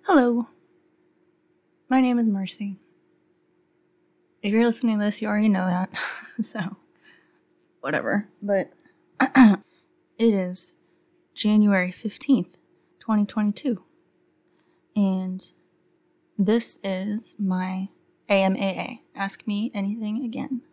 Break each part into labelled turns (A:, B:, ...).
A: Hello, my name is Mercy. If you're listening to this, you already know that, so whatever. But it is January 15th, 2022, and this is my AMAA, Ask Me Anything Again.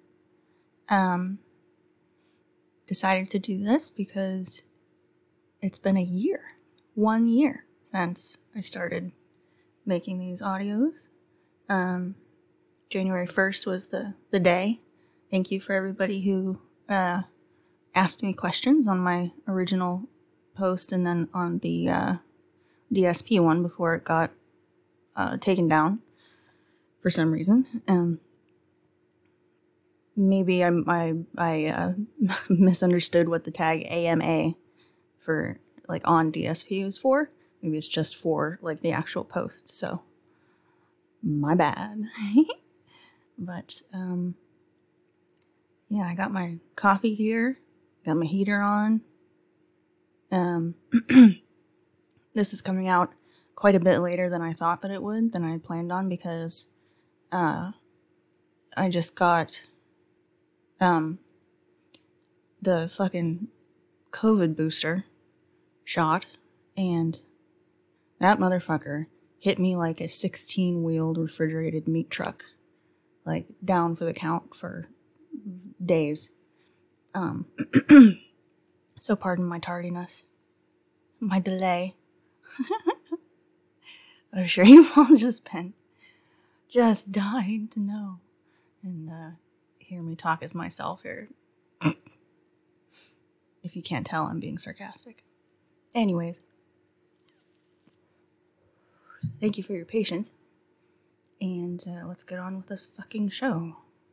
A: Decided to do this because it's been 1 year since I started making these audios. January 1st was the day. Thank you for everybody who asked me questions on my original post and then on the DSP one before it got taken down for some reason. Maybe I misunderstood what the tag AMA for like on DSP was for. Maybe it's just for like the actual post. So my bad. But yeah, I got my coffee here. Got my heater on. This is coming out quite a bit later than I thought that it would, than I had planned on, because I just got the fucking COVID booster shot, and that motherfucker hit me like a 16-wheeled refrigerated meat truck, like down for the count for days. So pardon my tardiness, my delay. I'm sure you've all just dying to know and hear me talk as myself here. If you can't tell, I'm being sarcastic. Anyways, thank you for your patience, and let's get on with this fucking show.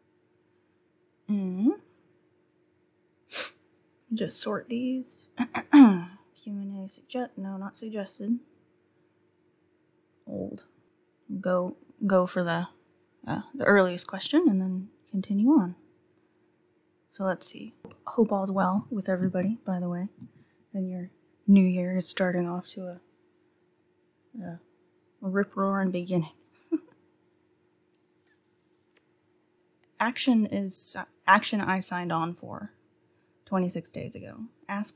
A: Just sort these. Q&A not suggested. Old. Go for the earliest question and then continue on. So let's see. Hope all's well with everybody, by the way. And your new year is starting off to a rip-roaring beginning. Action I signed on for 26 days ago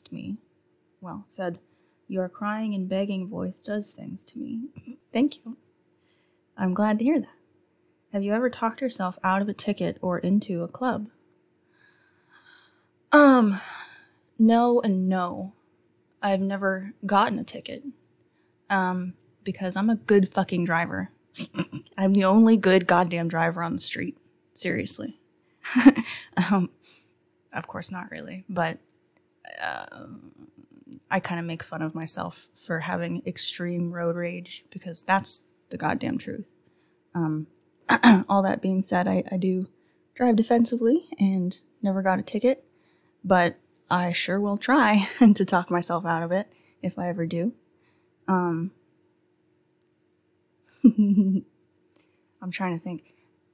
A: said, "Your crying and begging voice does things to me." Thank you. I'm glad to hear that. Have you ever talked yourself out of a ticket or into a club? No and no. I've never gotten a ticket. Because I'm a good fucking driver. I'm the only good goddamn driver on the street. Seriously. Of course not really, but I kind of make fun of myself for having extreme road rage, because that's the goddamn truth. All that being said, I do drive defensively and never got a ticket, but I sure will try to talk myself out of it if I ever do. I'm trying to think.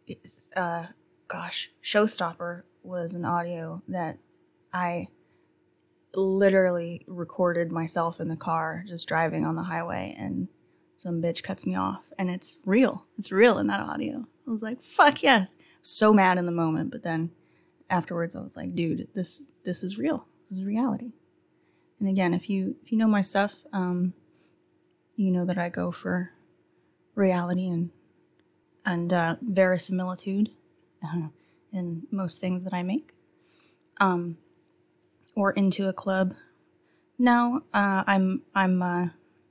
A: Showstopper was an audio that I literally recorded myself in the car just driving on the highway, and some bitch cuts me off, and it's real. It's real in that audio. I was like, fuck yes. So mad in the moment, but then afterwards I was like, dude, this is real. This is reality. And again, if you know my stuff, you know that I go for reality and verisimilitude in most things that I make. Or into a club. No, I'm a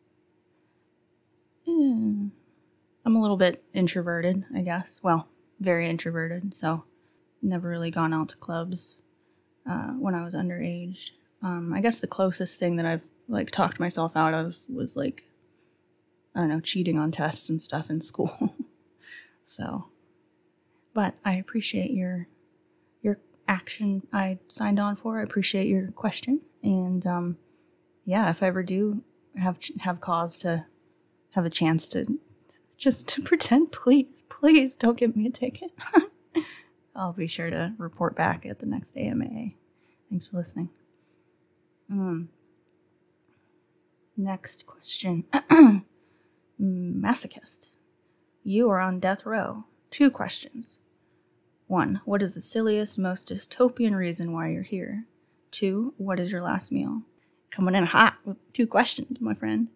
A: little bit introverted, I guess. Well, very introverted, so never really gone out to clubs when I was underage. I guess the closest thing that I've like talked myself out of was like, I don't know, cheating on tests and stuff in school. So, but I appreciate your action I signed on for. I appreciate your question, and yeah, if I ever do have cause to have a chance to just to pretend, please don't give me a ticket. I'll be sure to report back at the next AMA. Thanks for listening. Next question. Masochist. You are on death row. 2 questions. 1. What is the silliest, most dystopian reason why you're here? 2. What is your last meal? Coming in hot with 2 questions, my friend.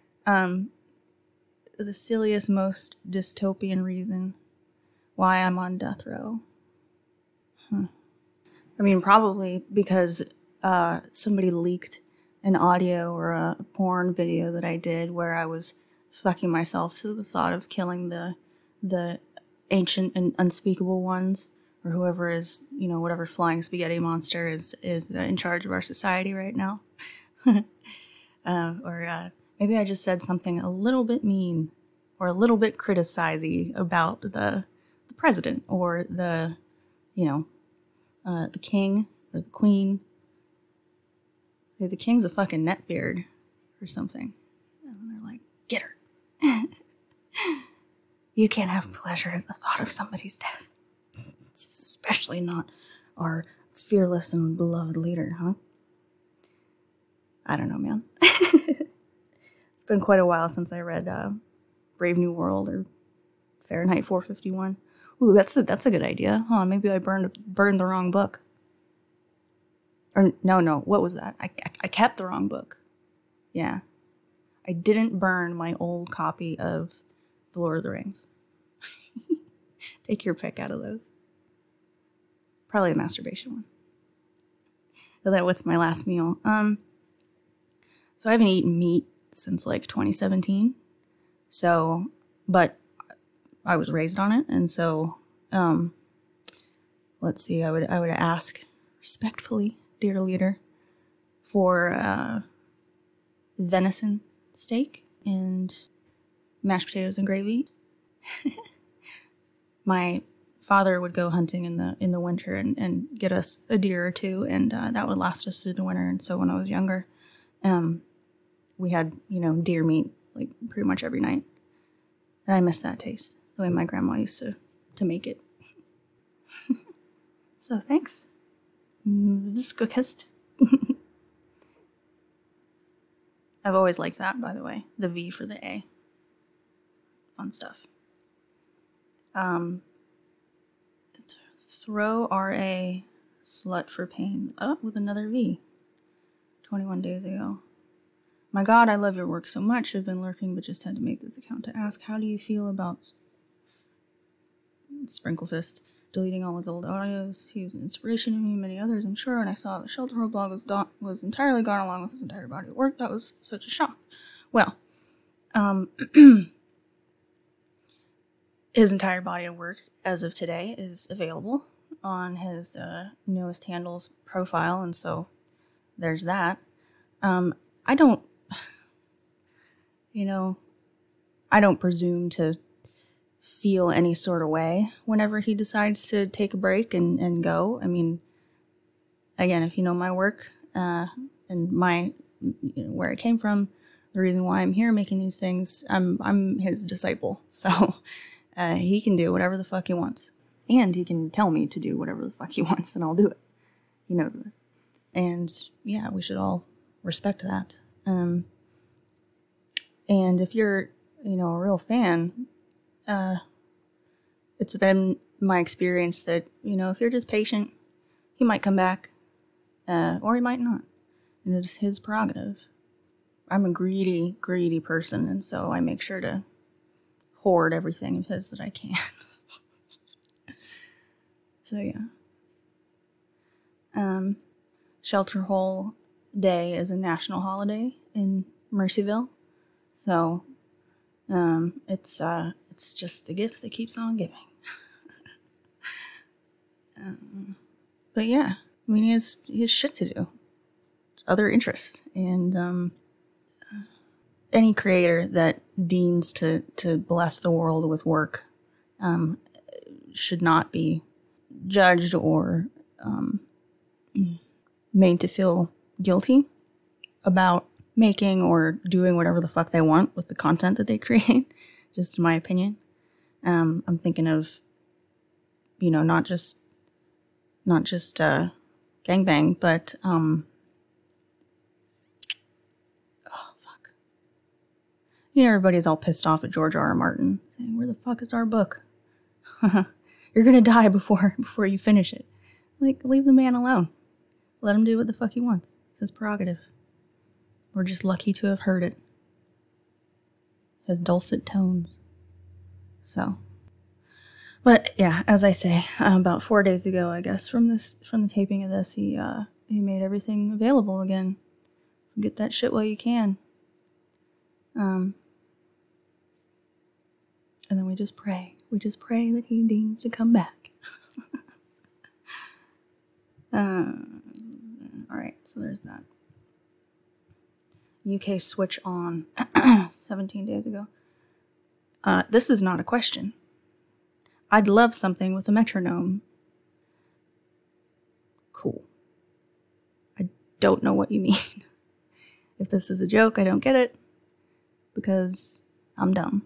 A: The silliest, most dystopian reason why I'm on death row. I mean, probably because somebody leaked an audio or a porn video that I did where I was fucking myself to the thought of killing the ancient and unspeakable ones, or whoever is, whatever flying spaghetti monster is in charge of our society right now. Or maybe I just said something a little bit mean or a little bit criticizing about the president or the king or the queen. The king's a fucking neckbeard or something. And they're like, get her. You can't have pleasure at the thought of somebody's death. Especially not our fearless and beloved leader, huh? I don't know, man. It's been quite a while since I read Brave New World or Fahrenheit 451. Ooh, that's a good idea. Huh, maybe I burned the wrong book. Or no, what was that? I kept the wrong book. Yeah. I didn't burn my old copy of The Lord of the Rings. Take your pick out of those. Probably the masturbation one. So that was my last meal. So I haven't eaten meat since like 2017. So, but I was raised on it, and so let's see. I would ask respectfully, dear leader, for venison steak and mashed potatoes and gravy. My father would go hunting in the winter and get us a deer or 2, and that would last us through the winter. And so when I was younger, we had deer meat like pretty much every night, and I miss that taste, the way my grandma used to make it. So thanks. Masochist. I've always liked that, by the way. The V for the A. Fun stuff. Throw RA slut for pain. Oh, with another V. 21 days ago. My God, I love your work so much. I've been lurking, but just had to make this account to ask, how do you feel about Sprinklefist deleting all his old audios? He was an inspiration to me and many others, I'm sure, and I saw the Shelter Hole blog was entirely gone along with his entire body of work. That was such a shock. Well, his entire body of work, as of today, is available on his newest handle's profile, and so there's that. I don't presume to feel any sort of way whenever he decides to take a break and go. I mean, again, if you know my work and my where it came from, the reason why I'm here making these things, I'm his disciple, so he can do whatever the fuck he wants, and he can tell me to do whatever the fuck he wants, and I'll do it. He knows this, and yeah, we should all respect that. And if you're, a real fan, it's been my experience that, if you're just patient, he might come back, or he might not. And it's his prerogative. I'm a greedy, greedy person, and so I make sure to hoard everything of his that I can. So, yeah. Shelter Hole Day is a national holiday in Mercyville. So, it's just the gift that keeps on giving. But yeah, I mean, he has shit to do, other interests, and any creator that deigns to bless the world with work should not be judged or made to feel guilty about making or doing whatever the fuck they want with the content that they create, just in my opinion. I'm thinking of, not just gangbang, but everybody's all pissed off at George R. R. Martin, saying, "Where the fuck is our book? You're gonna die before you finish it." Like, leave the man alone. Let him do what the fuck he wants. It's his prerogative. We're just lucky to have heard it. His dulcet tones. So, but yeah, as I say, about 4 days ago, I guess, from the taping of this, he made everything available again. So get that shit while you can. And then we just pray. We just pray that he deigns to come back. Alright, so there's that. UK switch on 17 days ago. This is not a question. I'd love something with a metronome. Cool. I don't know what you mean. If this is a joke, I don't get it. Because I'm dumb.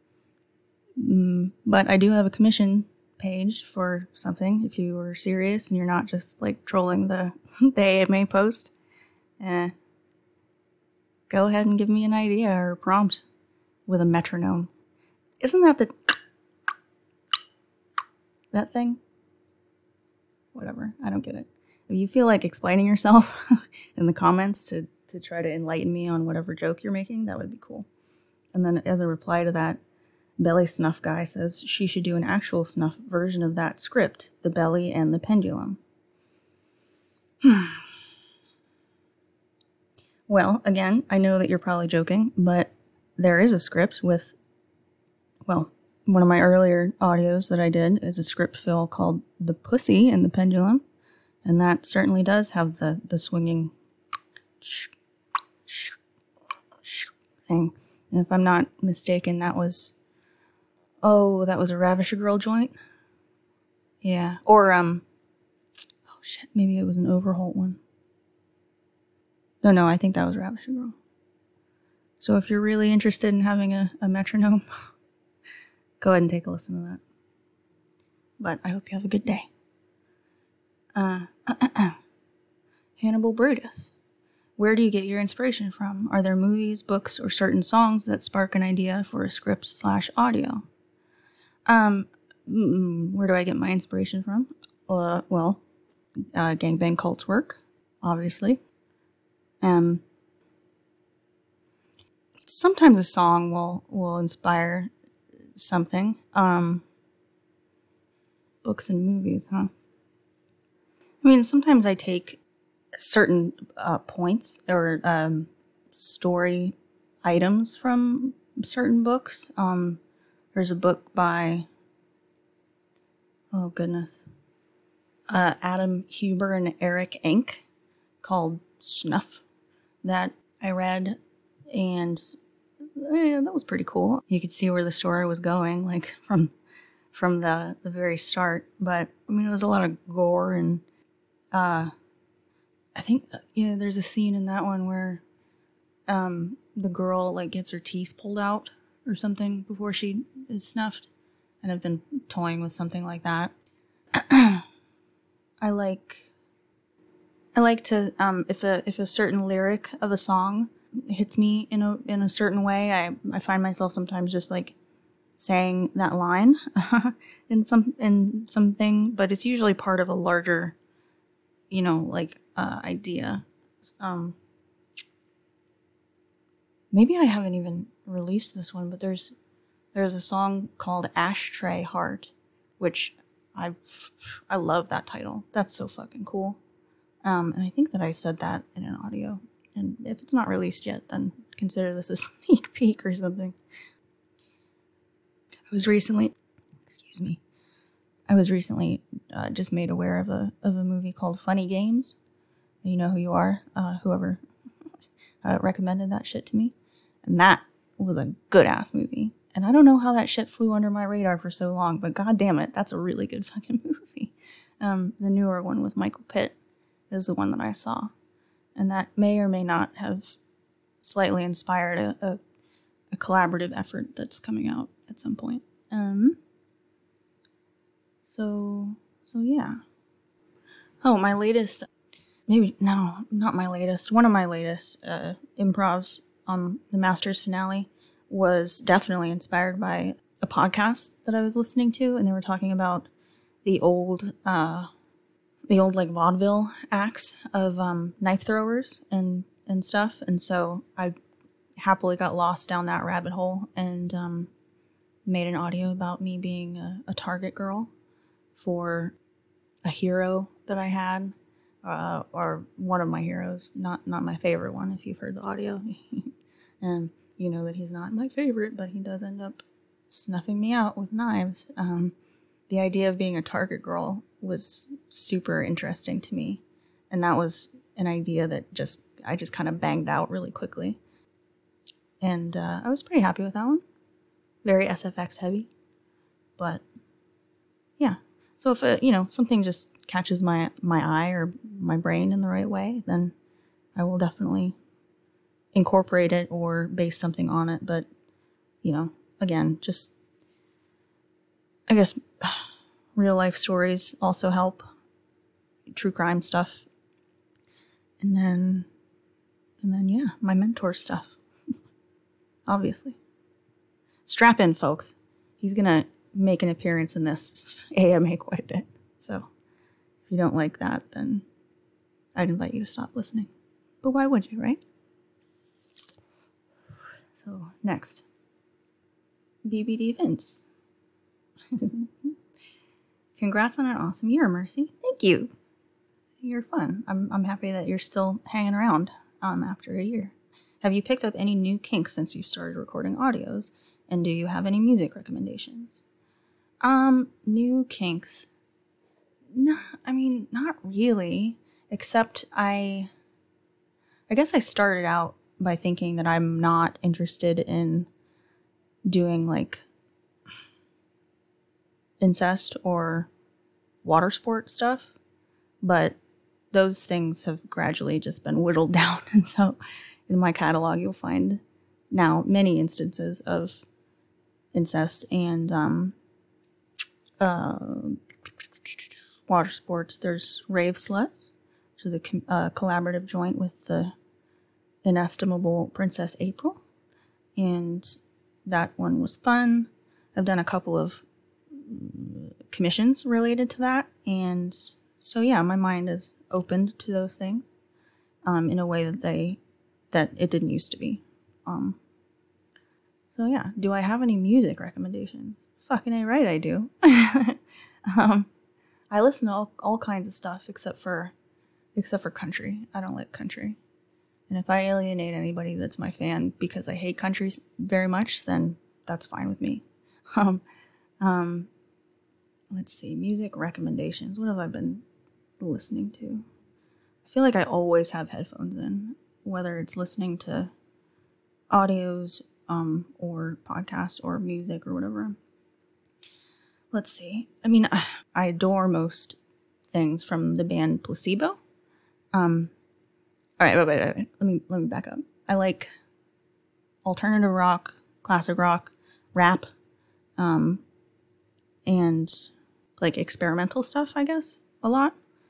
A: But I do have a commission page for something, if you were serious and you're not just like trolling the AMA post. Go ahead and give me an idea or a prompt with a metronome. Isn't that that thing? Whatever, I don't get it. If you feel like explaining yourself in the comments to try to enlighten me on whatever joke you're making, that would be cool. And then as a reply to that, Belly Snuff Guy says she should do an actual snuff version of that script, The Belly and the Pendulum. Well, again, I know that you're probably joking, but there is a script with, well, one of my earlier audios that I did is a script fill called The Pussy and the Pendulum, and that certainly does have the swinging thing. And if I'm not mistaken, that was a Ravisher Girl joint? Yeah. Or, oh shit, maybe it was an Overholt one. No, I think that was Ravisher Girl. So if you're really interested in having a metronome, go ahead and take a listen to that. But I hope you have a good day. Hannibal Brutus. Where do you get your inspiration from? Are there movies, books, or certain songs that spark an idea for a script/audio? Where do I get my inspiration from? Well, Gangbang Cult's work, obviously. Sometimes a song will inspire something. Books and movies, huh? I mean, sometimes I take certain points or story items from certain books. There's a book by, oh goodness, Adam Huber and Eric Enck called Snuff that I read, and that was pretty cool. You could see where the story was going, like from the very start. But I mean, it was a lot of gore, and I think there's a scene in that one where the girl like gets her teeth pulled out or something before she is snuffed, and I've been toying with something like that. I like to if a certain lyric of a song hits me in a certain way, I find myself sometimes just like saying that line in something, but it's usually part of a larger, idea. Maybe I haven't even released this one, but there's a song called Ashtray Heart, which I love that title. That's so fucking cool. And I think that I said that in an audio. And if it's not released yet, then consider this a sneak peek or something. I was recently just made aware of a movie called Funny Games. You know who you are, whoever recommended that shit to me. And that was a good-ass movie. And I don't know how that shit flew under my radar for so long, but god damn it, that's a really good fucking movie. The newer one with Michael Pitt is the one that I saw. And that may or may not have slightly inspired a collaborative effort that's coming out at some point. So yeah. Oh, my latest, not my latest, one of my latest improvs on the Masters finale was definitely inspired by a podcast that I was listening to, and they were talking about the old like vaudeville acts of knife throwers and stuff, and so I happily got lost down that rabbit hole and made an audio about me being a target girl for a hero that I had, or one of my heroes, not my favorite one. If you've heard the audio, and you know that he's not my favorite, but he does end up snuffing me out with knives. The idea of being a target girl was super interesting to me, and that was an idea that I just kind of banged out really quickly, and I was pretty happy with that one. Very SFX heavy, but yeah. So if something just catches my eye or my brain in the right way, then I will definitely incorporate it or base something on it. But again, just I guess real life stories also help. True crime stuff, and then yeah, my mentor stuff. Obviously. Strap in, folks. He's going to make an appearance in this AMA quite a bit. So if you don't like that, then I'd invite you to stop listening. But why would you, right? So next. BBD Vince. Congrats on an awesome year, Mercy. Thank you. You're fun. I'm happy that you're still hanging around after a year. Have you picked up any new kinks since you started recording audios? And do you have any music recommendations? New kinks. No, I mean, not really. Except I guess I started out by thinking that I'm not interested in doing like incest or water sport stuff. But those things have gradually just been whittled down. And so in my catalog, you'll find now many instances of incest and water sports. There's Rave Sluts, which is a collaborative joint with the inestimable Princess April, and that one was fun. I've done a couple of commissions related to that, and so yeah, my mind is opened to those things in a way that it didn't used to be. So yeah, do I have any music recommendations? Fucking A right I do. I listen to all kinds of stuff except for country. I don't like country. And if I alienate anybody that's my fan because I hate country very much, then that's fine with me. Let's see, music recommendations. What have I been listening to? I feel like I always have headphones in, whether it's listening to audios or podcasts or music or whatever. Let's see. I mean, I adore most things from the band Placebo. All right, wait. Let me back up. I like alternative rock, classic rock, rap, and like experimental stuff, I guess, a lot.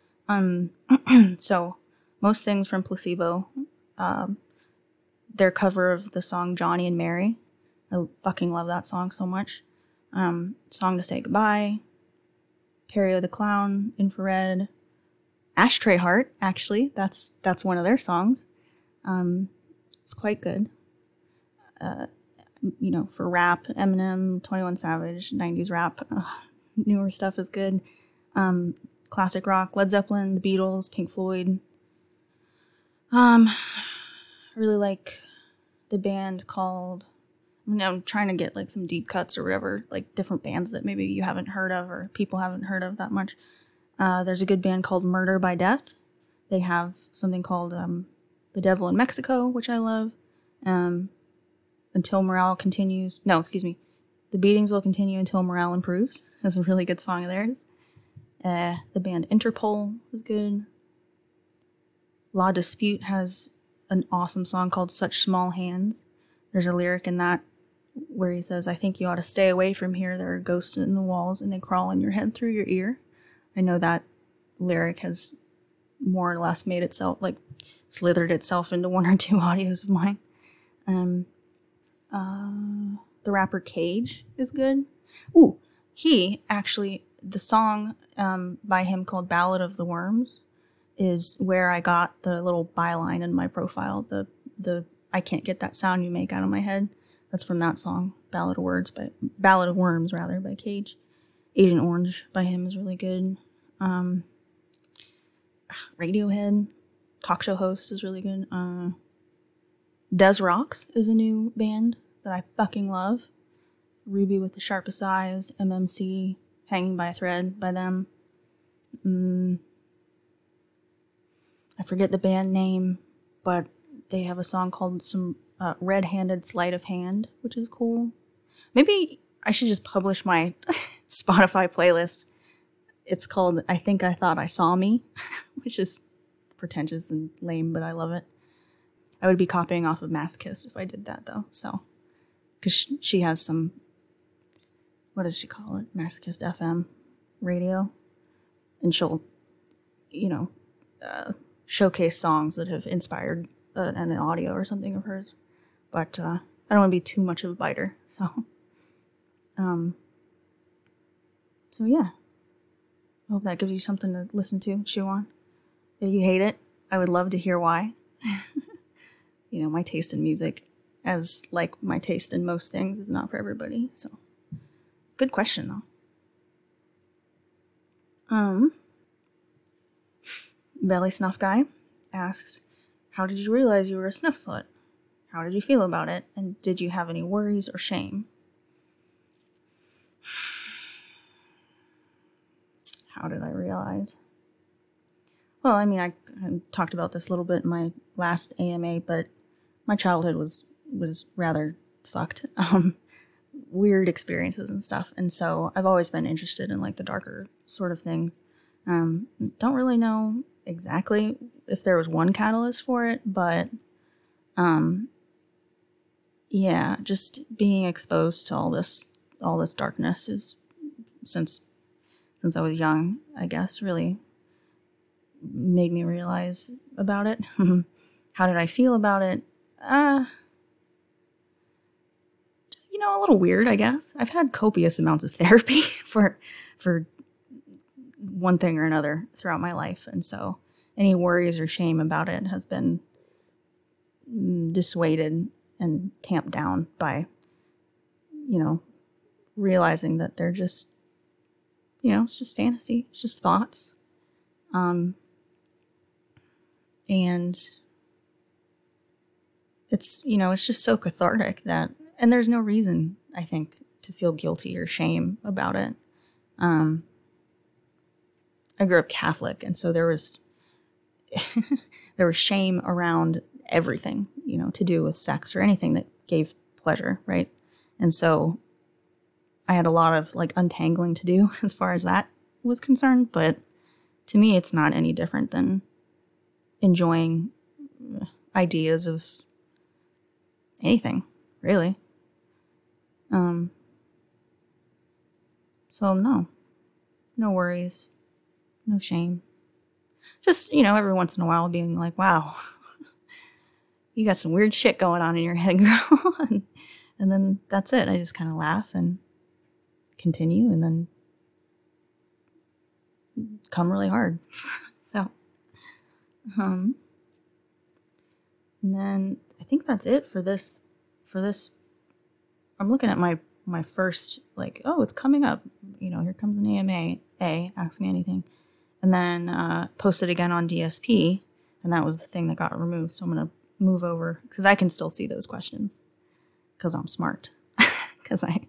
A: So most things from Placebo, their cover of the song Johnny and Mary. I fucking love that song so much. Song to Say Goodbye, Perio the Clown, Infrared, Ashtray Heart, actually. That's one of their songs. It's quite good. For rap, Eminem, 21 Savage, 90s rap. Newer stuff is good. Classic rock, Led Zeppelin, The Beatles, Pink Floyd. I really like the band called... I'm trying to get like some deep cuts or whatever, like different bands that maybe you haven't heard of or people haven't heard of that much. There's a good band called Murder by Death. They have something called The Devil in Mexico, which I love. Until Morale Continues. No, excuse me. The Beatings Will Continue Until Morale Improves. That's a really good song of theirs. The band Interpol is good. La Dispute has an awesome song called Such Small Hands. There's a lyric in that where he says, I think you ought to stay away from here. There are ghosts in the walls and they crawl in your head through your ear. I know that lyric has more or less slithered itself into one or two audios of mine. The rapper Cage is good. Ooh, he actually, the song by him called Ballad of the Worms is where I got the little byline in my profile. The I can't get that sound you make out of my head. That's from that song, Ballad of Worms rather, by Cage. Agent Orange by him is really good. Radiohead, talk show host, is really good. Des Rocks is a new band that I fucking love. Ruby with the Sharpest Eyes, MMC, Hanging by a Thread by them. I forget the band name, but they have a song called some Red-Handed Sleight of Hand, which is cool. Maybe I should just publish my Spotify playlist. It's called I Think I Thought I Saw Me, which is pretentious and lame, but I love it. I would be copying off of Masochist if I did that, though. So, because she has some, what does she call it? Masochist FM radio. And she'll, showcase songs that have inspired an audio or something of hers. But I don't want to be too much of a biter. So yeah. I hope that gives you something to listen to, chew on. If you hate it, I would love to hear why. My taste in music, as like my taste in most things, is not for everybody. So, good question though. Belly Snuff Guy asks, how did you realize you were a snuff slut? How did you feel about it? And did you have any worries or shame? How did I realize? Well, I mean, I talked about this a little bit in my last AMA, but my childhood was rather fucked. Weird experiences and stuff. And so I've always been interested in like the darker sort of things. Don't really know exactly if there was one catalyst for it, but yeah, just being exposed to all this darkness is since I was young, I guess, really made me realize about it. How did I feel about it? A little weird, I guess. I've had copious amounts of therapy for one thing or another throughout my life. And so any worries or shame about it has been dissuaded and tamped down by, realizing that they're just, it's just fantasy. It's just thoughts. And it's, it's just so cathartic that, and there's no reason, I think, to feel guilty or shame about it. I grew up Catholic, and so there was shame around everything, to do with sex or anything that gave pleasure, right? And so I had a lot of like untangling to do as far as that was concerned, but to me, it's not any different than enjoying ideas of anything, really. So no worries, no shame. Just, every once in a while being like, wow, you got some weird shit going on in your head, girl. and then that's it. I just kind of laugh and continue and then come really hard. So, and then I think that's it for this. I'm looking at my first, like, oh, it's coming up. Here comes an AMA. Ask me anything. And then posted again on DSP. And that was the thing that got removed. So I'm going to move over because I can still see those questions because I'm smart. Because I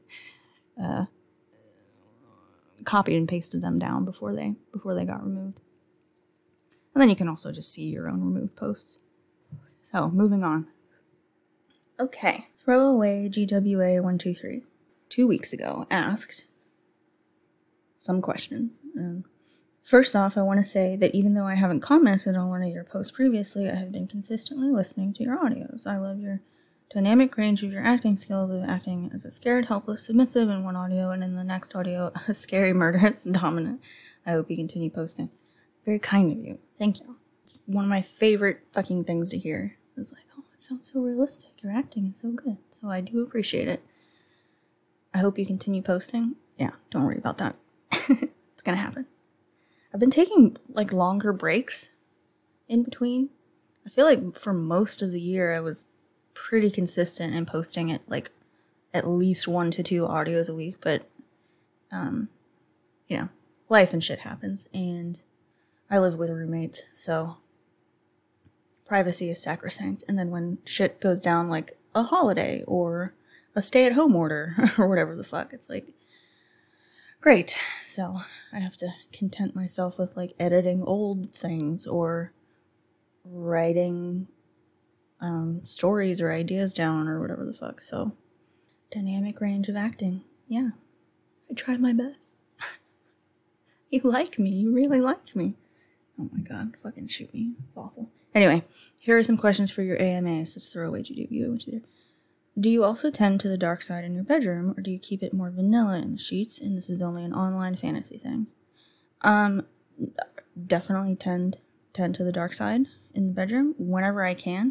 A: copied and pasted them down before they got removed. And then you can also just see your own removed posts. So moving on. Okay, Throwaway GWA123 2 weeks ago asked some questions. First off, I want to say that even though I haven't commented on one of your posts previously, I have been consistently listening to your audios. I love your dynamic range of your acting skills of acting as a scared, helpless, submissive in one audio, and in the next audio, a scary, murderous, and dominant. I hope you continue posting. Very kind of you. Thank you. It's one of my favorite fucking things to hear. It's like, oh, That sounds so realistic. Your acting is so good. So I do appreciate it. I hope you continue posting. Yeah, don't worry about that. It's gonna happen. I've been taking like longer breaks in between. I feel like for most of the year I was pretty consistent in posting it like at least 1 to 2 audios a week, but you know, life and shit happens, and I live with roommates, so privacy is sacrosanct. And then when shit goes down like a holiday or a stay-at-home order or whatever the fuck, it's like, great. So I have to content myself with like editing old things or writing stories or ideas down or whatever the fuck. So dynamic range of acting. Yeah, I tried my best. You like me. You really liked me. Oh my god, fucking shoot me. It's awful. Anyway, here are some questions for your AMAs. Let's throw away GW. Do you also tend to the dark side in your bedroom, or do you keep it more vanilla in the sheets, and this is only an online fantasy thing? Definitely tend to the dark side in the bedroom whenever I can.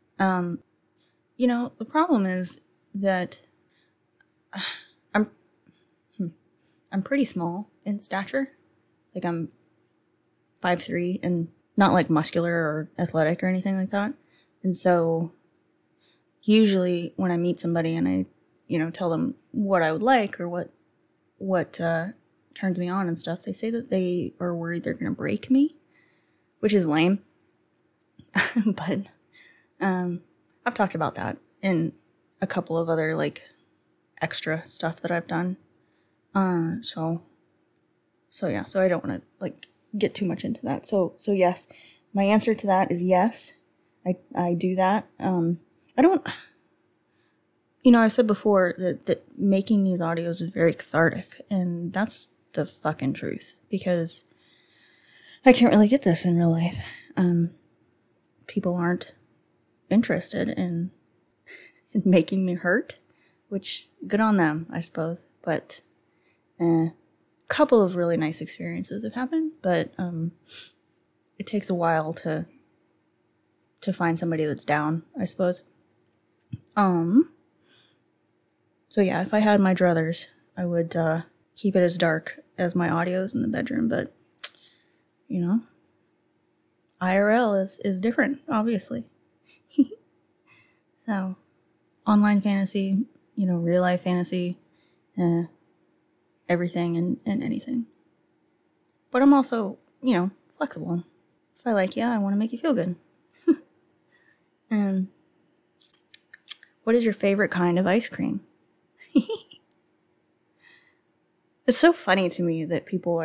A: The problem is that I'm pretty small in stature. Like, I'm 5'3", and not like muscular or athletic or anything like that. And so usually when I meet somebody and I, tell them what I would like or what turns me on and stuff, they say that they are worried they're going to break me, which is lame. But I've talked about that in a couple of other like extra stuff that I've done. So I don't want to like get too much into that. So yes, my answer to that is yes. I do that. I don't, I've said before that making these audios is very cathartic, and that's the fucking truth, because I can't really get this in real life. People aren't interested in making me hurt, which good on them, I suppose. But a couple of really nice experiences have happened, but it takes a while to find somebody that's down, I suppose. So yeah, if I had my druthers, I would keep it as dark as my audios in the bedroom, but IRL is different, obviously. So, online fantasy, real life fantasy, everything and anything. But I'm also, flexible. If I like you, I want to make you feel good. And what is your favorite kind of ice cream? It's so funny to me that people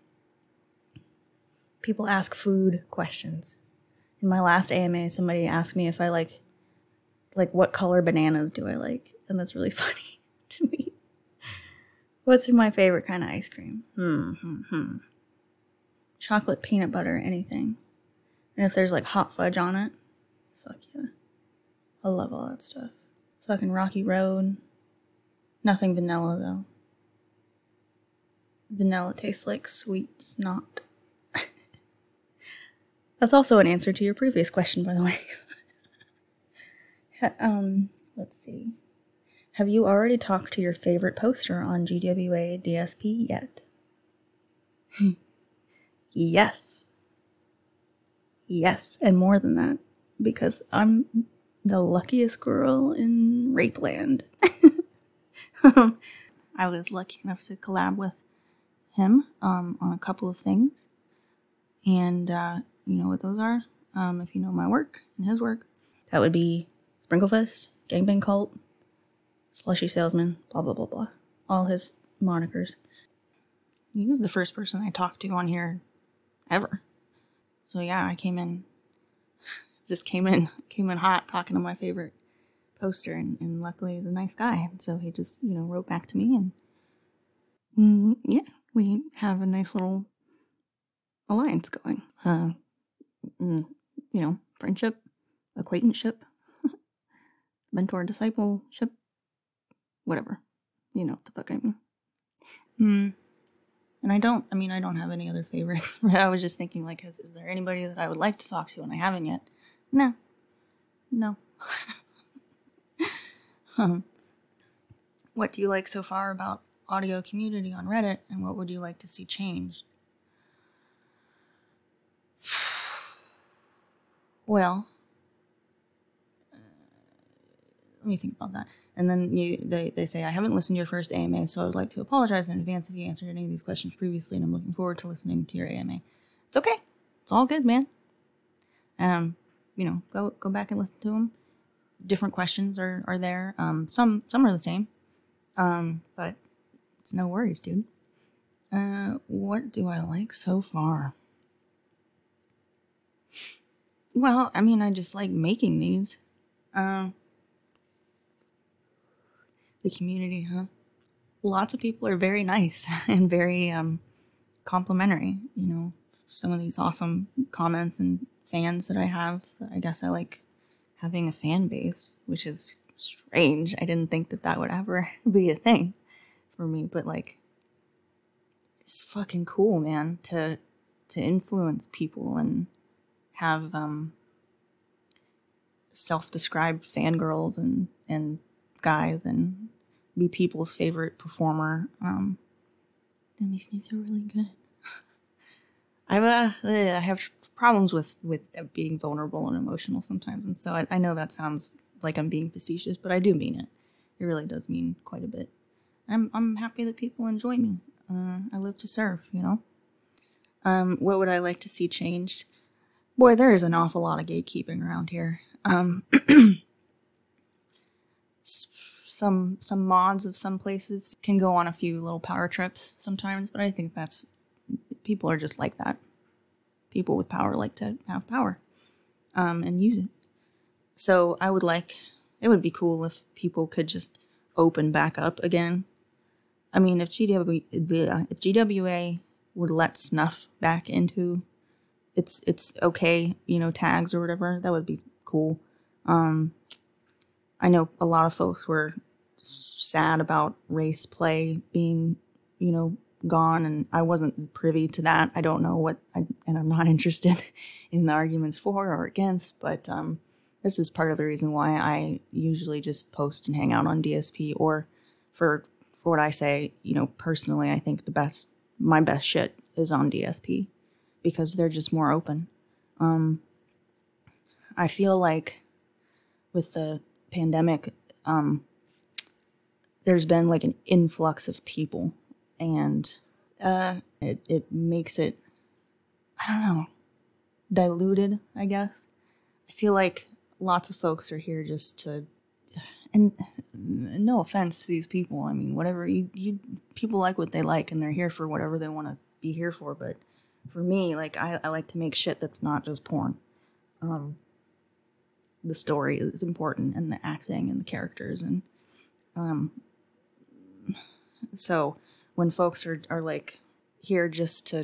A: ask food questions. In my last AMA, somebody asked me if I like what color bananas do I like? And that's really funny to me. What's my favorite kind of ice cream? Chocolate, peanut butter, anything. And if there's like hot fudge on it, fuck yeah. I love all that stuff. Fucking Rocky Road. Nothing vanilla though. Vanilla tastes like sweet snot. That's also an answer to your previous question, by the way. Let's see. Have you already talked to your favorite poster on GWA DSP yet? Yes. Yes, and more than that, because I'm the luckiest girl in Rapeland. I was lucky enough to collab with him on a couple of things. And you know what those are? If you know my work and his work, that would be Sprinklefest, Gangbang Cult, Slushy Salesman, blah, blah, blah, blah. All his monikers. He was the first person I talked to on here ever. So yeah, I came in hot talking to my favorite poster, and luckily he's a nice guy. And so he just, wrote back to me, and yeah, we have a nice little alliance going. Friendship, acquaintanceship, mentor, discipleship, whatever. You know what the fuck I mean. And I don't have any other favorites. I was just thinking, is there anybody that I would like to talk to and I haven't yet? No. What do you like so far about audio community on Reddit, and what would you like to see changed? Well, let me think about that. And then they say, I haven't listened to your first AMA, so I would like to apologize in advance if you answered any of these questions previously, and I'm looking forward to listening to your AMA. It's okay. It's all good, man. Go back and listen to them. Different questions are there. Some are the same. But it's no worries, dude. What do I like so far? Well, I mean, I just like making these. The community, huh? Lots of people are very nice and very complimentary. You know, some of these awesome comments and fans that I have. I guess I like having a fan base, which is strange. I didn't think that would ever be a thing for me, but like, it's fucking cool, man, to influence people and have self-described fangirls and guys and be people's favorite performer. That makes me feel really good. I have problems with being vulnerable and emotional sometimes, and so I know that sounds like I'm being facetious, but I do mean it. It really does mean quite a bit. I'm happy that people enjoy me. I live to serve, you know. What would I like to see changed? Boy, there is an awful lot of gatekeeping around here. Some mods of some places can go on a few little power trips sometimes, but I think people are just like that. People with power like to have power, and use it. So it would be cool if people could just open back up again. I mean, if GWA would let snuff back into it's okay, you know, tags or whatever, that would be cool. I know a lot of folks were sad about race play being, you know, gone, and I wasn't privy to that. I don't know and I'm not interested in the arguments for or against, but this is part of the reason why I usually just post and hang out on DSP, or for what I say, you know, personally, I think my best shit is on DSP because they're just more open. I feel like with the pandemic, there's been like an influx of people, and it makes it, I don't know, diluted, I guess. I feel like lots of folks are here just to, and no offense to these people, I mean, whatever, people like what they like, and they're here for whatever they want to be here for, but for me, like, I like to make shit that's not just porn. The story is important, and the acting, and the characters, and so when folks are like here just to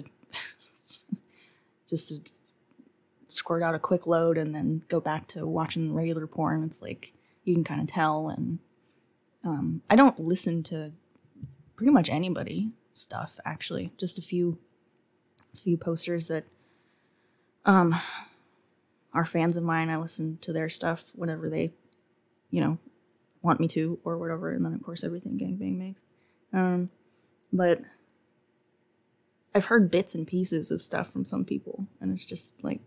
A: squirt out a quick load and then go back to watching regular porn, it's like you can kind of tell. And I don't listen to pretty much anybody stuff, actually. Just a few posters that are fans of mine. I listen to their stuff whenever they, you know, want me to or whatever, and then of course everything Gangbang makes. But I've heard bits and pieces of stuff from some people, and it's just like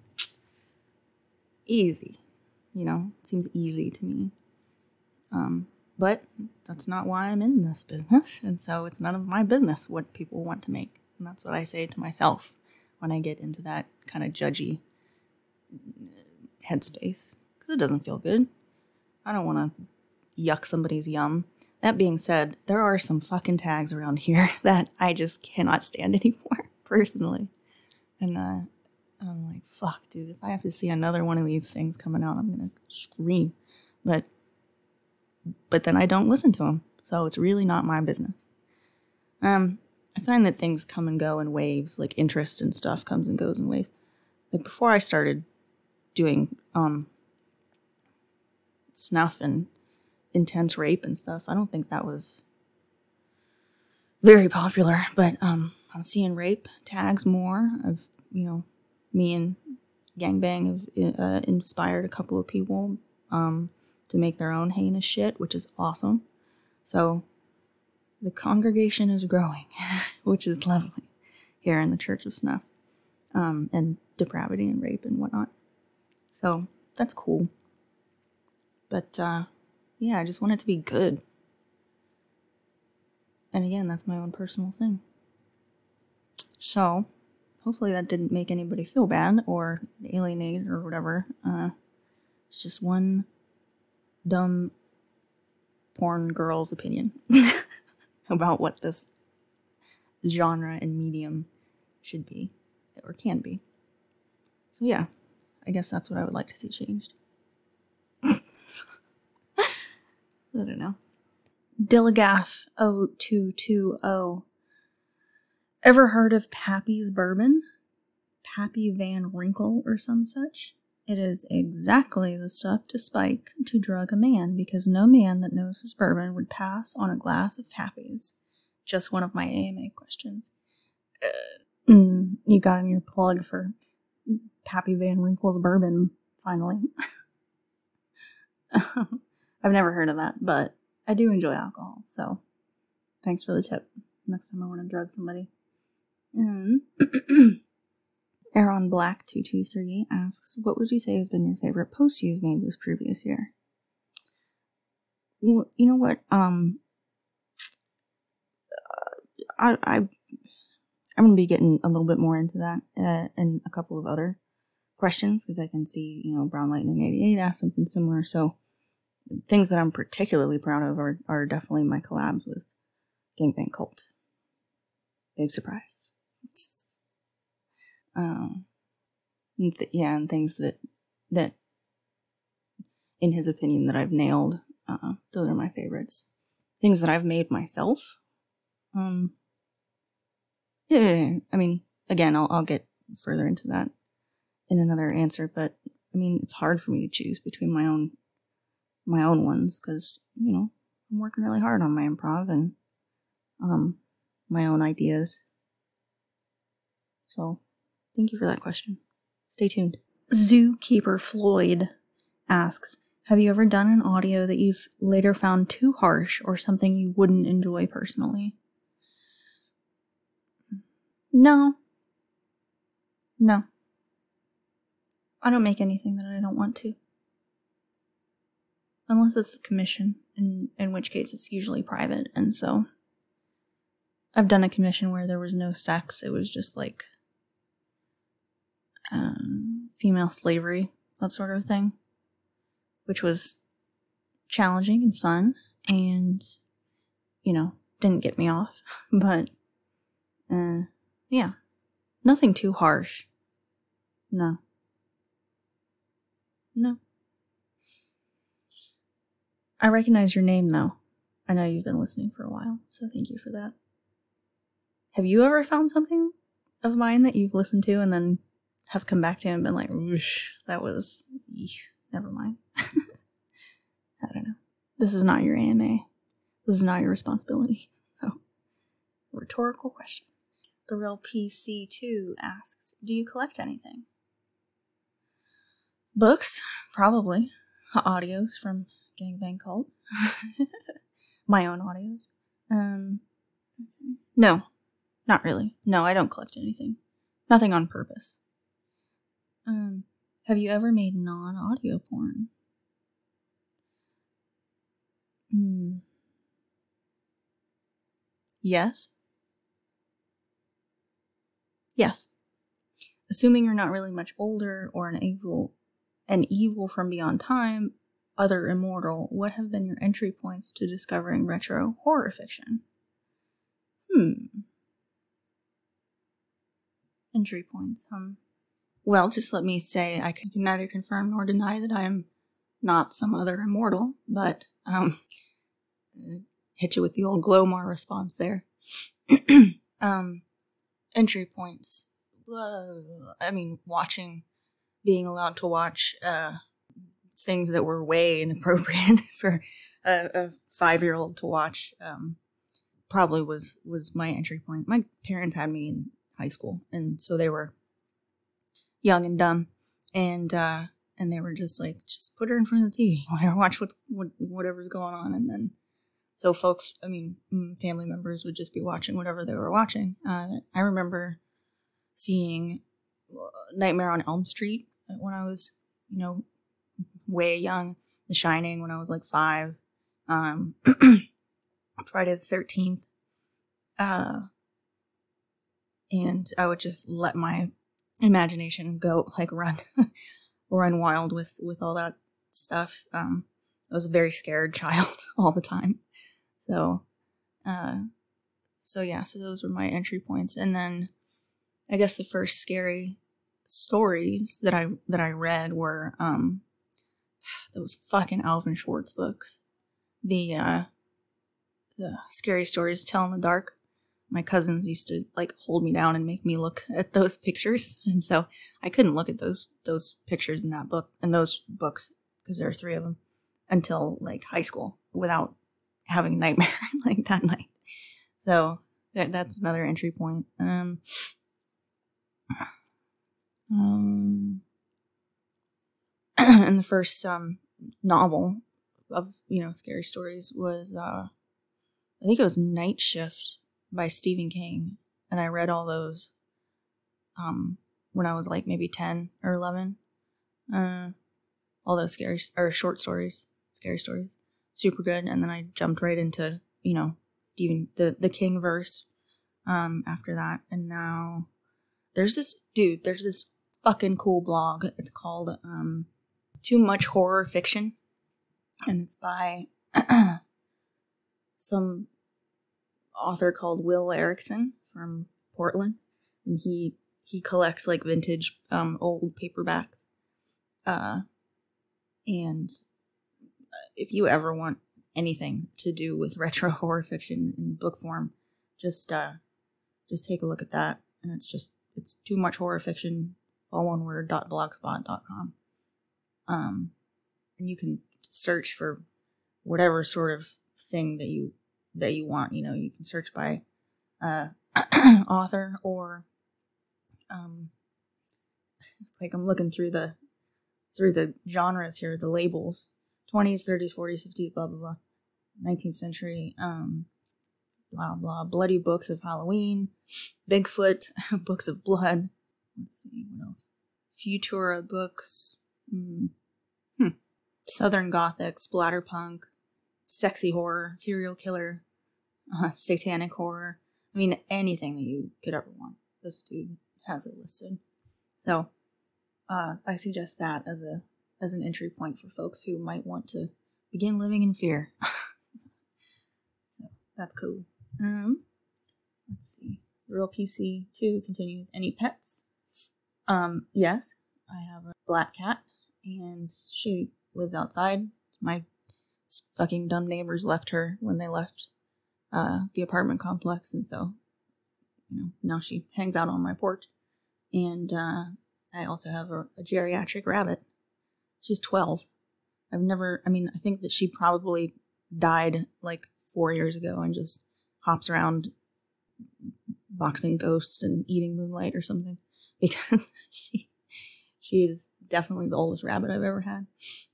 A: easy, you know, it seems easy to me. But that's not why I'm in this business, and so it's none of my business what people want to make, and that's what I say to myself when I get into that kind of judgy headspace, because it doesn't feel good. I don't want to yuck somebody's yum. That being said, there are some fucking tags around here that I just cannot stand anymore, personally. And I'm like, fuck, dude, if I have to see another one of these things coming out, I'm gonna scream. But then I don't listen to them, so it's really not my business. I find that things come and go in waves, like interest and stuff comes and goes in waves. Like before I started doing snuff and intense rape and stuff, I don't think that was very popular, but I'm seeing rape tags more. Me and Gangbang have inspired a couple of people. to make their own heinous shit, which is awesome. So the congregation is growing, which is lovely here in the Church of Snuff, and depravity and rape and whatnot. So that's cool. But yeah, I just want it to be good. And again, that's my own personal thing. So hopefully that didn't make anybody feel bad or alienated or whatever. It's just one dumb porn girl's opinion about what this genre and medium should be or can be. So yeah, I guess that's what I would like to see changed. I don't know. Dilligaf 0220. Ever heard of Pappy's Bourbon? Pappy Van Winkle or some such? It is exactly the stuff to spike to drug a man, because no man that knows his bourbon would pass on a glass of Pappy's. Just one of my AMA questions. You got in your plug for Pappy Van Winkle's bourbon, finally. I've never heard of that, but I do enjoy alcohol, so thanks for the tip. Next time I want to drug somebody. Aaron Black 223 asks, what would you say has been your favorite post you've made this previous year? Well, you know what? I'm going to be getting a little bit more into that and a couple of other questions, because I can see, Brown Lightning 88 asked something similar. So things that I'm particularly proud of are definitely my collabs with Gangbang Cult. Big surprise. And things that in his opinion that I've nailed. Those are my favorites. Things that I've made myself. Yeah, I mean, again, I'll get further into that in another answer, but I mean, it's hard for me to choose between my own ones, because, I'm working really hard on my improv and my own ideas. So, thank you for that question. Stay tuned. Zookeeper Floyd asks, have you ever done an audio that you've later found too harsh or something you wouldn't enjoy personally? No. I don't make anything that I don't want to. Unless it's a commission, in which case it's usually private, and so I've done a commission where there was no sex. It was just like female slavery, that sort of thing, which was challenging and fun, and didn't get me off. But yeah, nothing too harsh. No. I recognize your name, though. I know you've been listening for a while, so thank you for that. Have you ever found something of mine that you've listened to and then have come back to and been like, whoosh, that was, never mind. I don't know. This is not your AMA. This is not your responsibility. So, rhetorical question. The Real PC2 asks, do you collect anything? Books, probably. Audios from Gangbang Cult. My own audios. No, not really. No, I don't collect anything. Nothing on purpose. Have you ever made non-audio porn? Yes. Yes. Assuming you're not really much older or an evil from beyond time, other immortal, what have been your entry points to discovering retro horror fiction? Entry points, Well, just let me say I can neither confirm nor deny that I am not some other immortal, but hit you with the old Glomar response there. Entry points. I mean, being allowed to watch things that were way inappropriate for a 5-year-old to watch probably was my entry point. My parents had me in high school, and so they were young and dumb, and and they were just like, just put her in front of the TV, let her watch whatever's going on. And then, so folks, family members would just be watching whatever they were watching. I remember seeing Nightmare on Elm Street when I was, way young. The Shining when I was like 5. Friday the 13th. And I would just let my imagination go, like run wild with all that stuff. I was a very scared child all the time. So those were my entry points. And then I guess the first scary stories that I read were those fucking Alvin Schwartz books. The Scary Stories to Tell in the Dark. My cousins used to like hold me down and make me look at those pictures, and so I couldn't look at those pictures in that book and those books, because there are 3 of them, until like high school without having a nightmare like that night. So that's another entry point. And the first novel of scary stories was I think it was Night Shift by Stephen King, and I read all those when I was like maybe 10 or 11. All those short stories, scary stories, super good. And then I jumped right into Stephen the King verse after that. And now there's this fucking cool blog. It's called Too Much Horror Fiction, and it's by some author called Will Erickson from Portland, and he collects like vintage old paperbacks. And if you ever want anything to do with retro horror fiction in book form, just take a look at that. And it's Too Much Horror Fiction, all one word, .blogspot.com. And you can search for whatever sort of thing that you want. You can search by author, or it's like I'm looking through the genres here, the labels: 20s, 30s, 40s, 50s, blah blah blah, 19th century, blah blah, bloody books of Halloween, Bigfoot, books of blood. Let's see what else. Futura books, Southern Gothic, splatterpunk, sexy horror, serial killer, satanic horror. I mean, anything that you could ever want, this dude has it listed. So I suggest that as an entry point for folks who might want to begin living in fear. So that's cool. Let's see. The Real PC 2 continues. Any pets? Yes, I have a black cat, and she lives outside. My fucking dumb neighbors left her when they left the apartment complex, and so now she hangs out on my porch. And I also have a geriatric rabbit. She's 12. I think that she probably died like 4 years ago and just hops around boxing ghosts and eating moonlight or something, because she is definitely the oldest rabbit I've ever had.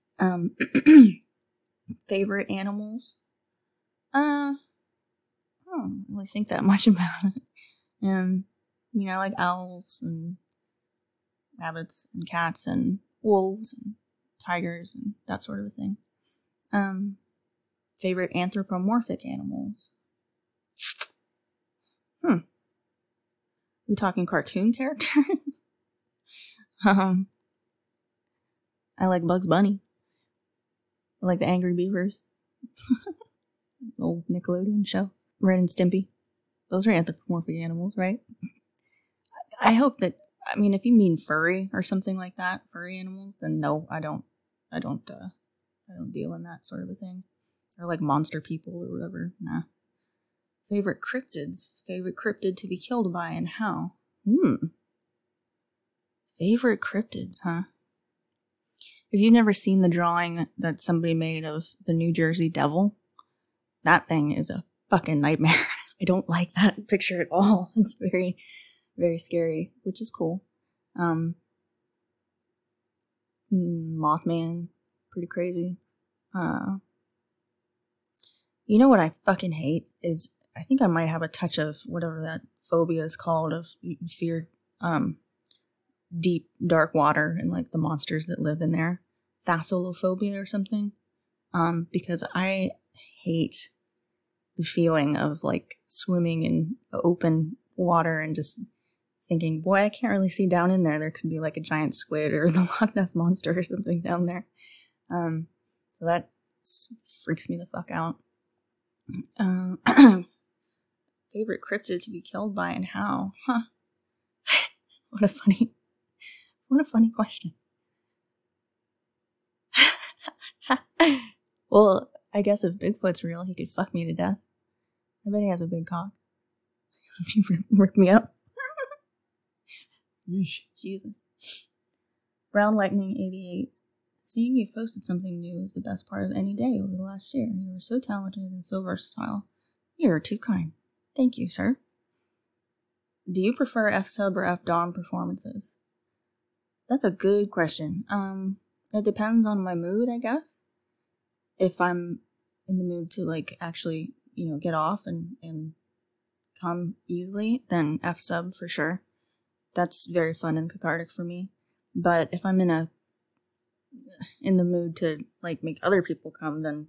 A: Favorite animals? I don't really think that much about it. I like owls and rabbits and cats and wolves and tigers and that sort of a thing. Favorite anthropomorphic animals? We talking cartoon characters? I like Bugs Bunny. I like the Angry Beavers. Old Nickelodeon show. Ren and Stimpy. Those are anthropomorphic animals, right? I hope that, if you mean furry or something like that, furry animals, then no, I don't deal in that sort of a thing. Or like monster people or whatever. Nah. Favorite cryptids. Favorite cryptid to be killed by and how? Favorite cryptids, huh? If you've never seen the drawing that somebody made of the New Jersey Devil, that thing is a fucking nightmare. I don't like that picture at all. It's very, very scary, which is cool. Mothman, pretty crazy. You know what I fucking hate is, I think I might have a touch of whatever that phobia is called, of fear, deep, dark water and like the monsters that live in there. Thalassophobia or something. Because I hate the feeling of like swimming in open water and just thinking, boy, I can't really see down in there. There could be like a giant squid or the Loch Ness Monster or something down there. So that freaks me the fuck out. Favorite cryptid to be killed by and how? Huh. What a funny question. Well, I guess if Bigfoot's real, he could fuck me to death. I bet he has a big cock. Rip me up. Jesus. Brown Lightning 88. Seeing you've posted something new is the best part of any day over the last year. You are so talented and so versatile. You are too kind. Thank you, sir. Do you prefer F-sub or F-dom performances? That's a good question. It depends on my mood, I guess. If I'm in the mood to like actually, get off and come easily, then F-sub for sure. That's very fun and cathartic for me. But if I'm in the mood to like make other people come, then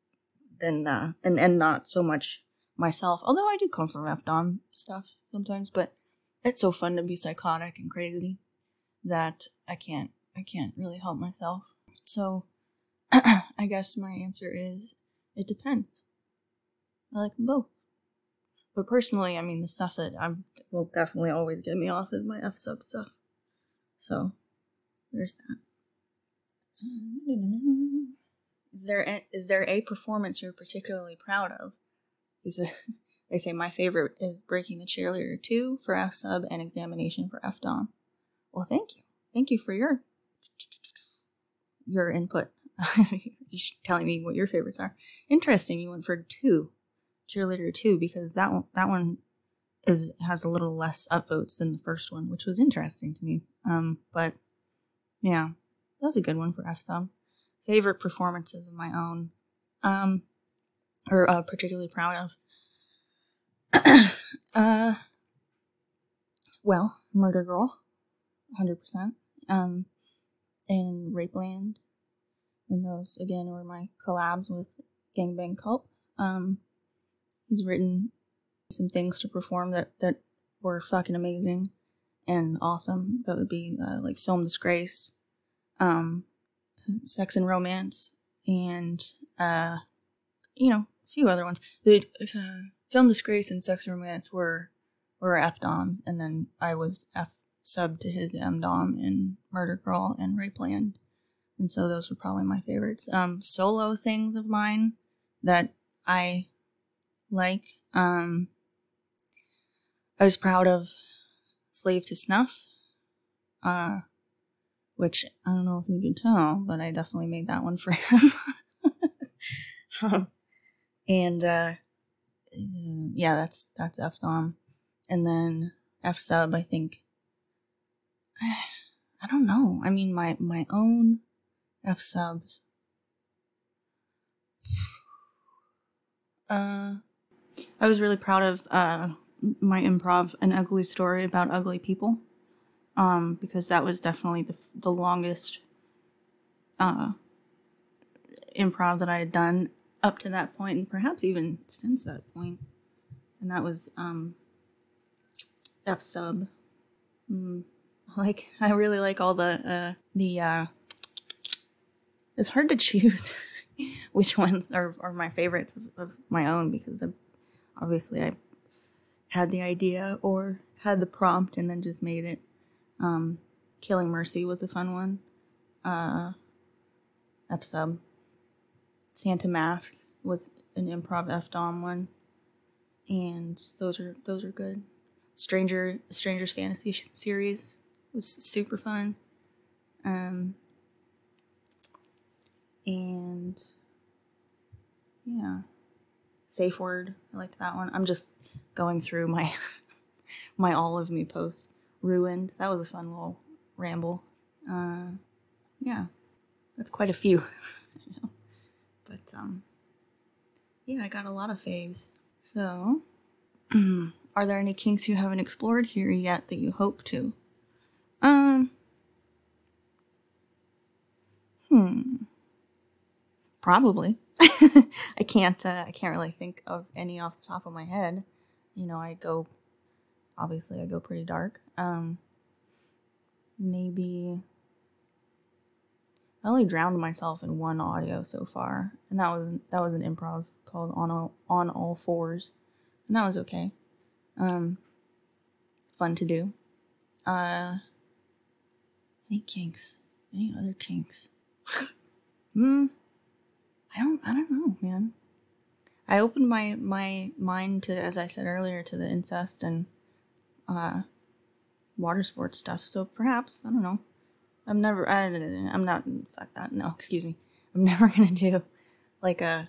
A: not so much myself. Although I do come from F-dom stuff sometimes, but it's so fun to be psychotic and crazy that I can't really help myself. So I guess my answer is it depends. I like them both. But personally, I mean, the stuff that will definitely always get me off is my F-sub stuff. So there's that. Is there a performance you're particularly proud of? They say my favorite is Breaking the Cheerleader 2 for F-sub and Examination for F-dom. Well, thank you. Thank you for your input. Just telling me what your favorites are. Interesting, you went for 2. Cheerleader 2, because that one has a little less upvotes than the first one, which was interesting to me. But yeah, that was a good one for F-sub. Favorite performances of my own, or particularly proud of. Well, Murder Girl, 100%. And Rapeland, and those again were my collabs with Gangbang Cult. He's written some things to perform that were fucking amazing and awesome. That would be like Film Disgrace, Sex and Romance, and a few other ones. Film Disgrace and Sex and Romance were F-doms, and then I was F-sub to his M-dom in Murder Girl and Rapeland. And so those were probably my favorites. Solo things of mine that I like. I was proud of Slave to Snuff, which I don't know if you can tell, but I definitely made that one for him. And yeah, that's F-dom. And then F-sub, I think, I don't know. I mean, my own F-subs. I was really proud of my improv, An Ugly Story About Ugly People, because that was definitely the longest improv that I had done up to that point, and perhaps even since that point. And that was F-sub. I really like all the it's hard to choose which ones are my favorites of my own, because obviously I had the idea or had the prompt and then just made it. Killing Mercy was a fun one. F-sub. Santa Mask was an improv F-dom one, and those are good. Stranger's Fantasy series was super fun. And yeah, Safe Word, I liked that one. I'm just going through my my All of Me posts. Ruined, that was a fun little ramble. Yeah, that's quite a few. But, yeah, I got a lot of faves. So, are there any kinks you haven't explored here yet that you hope to? Probably. I can't really think of any off the top of my head. You know, obviously I go pretty dark. Maybe I only drowned myself in one audio so far, and that was an improv called On All Fours, and that was okay. Fun to do. Any kinks? Any other kinks? I don't know, man. I opened my mind to, as I said earlier, to the incest and water sports stuff. So perhaps, I don't know. I'm not, fuck that, no, excuse me. I'm never gonna do like a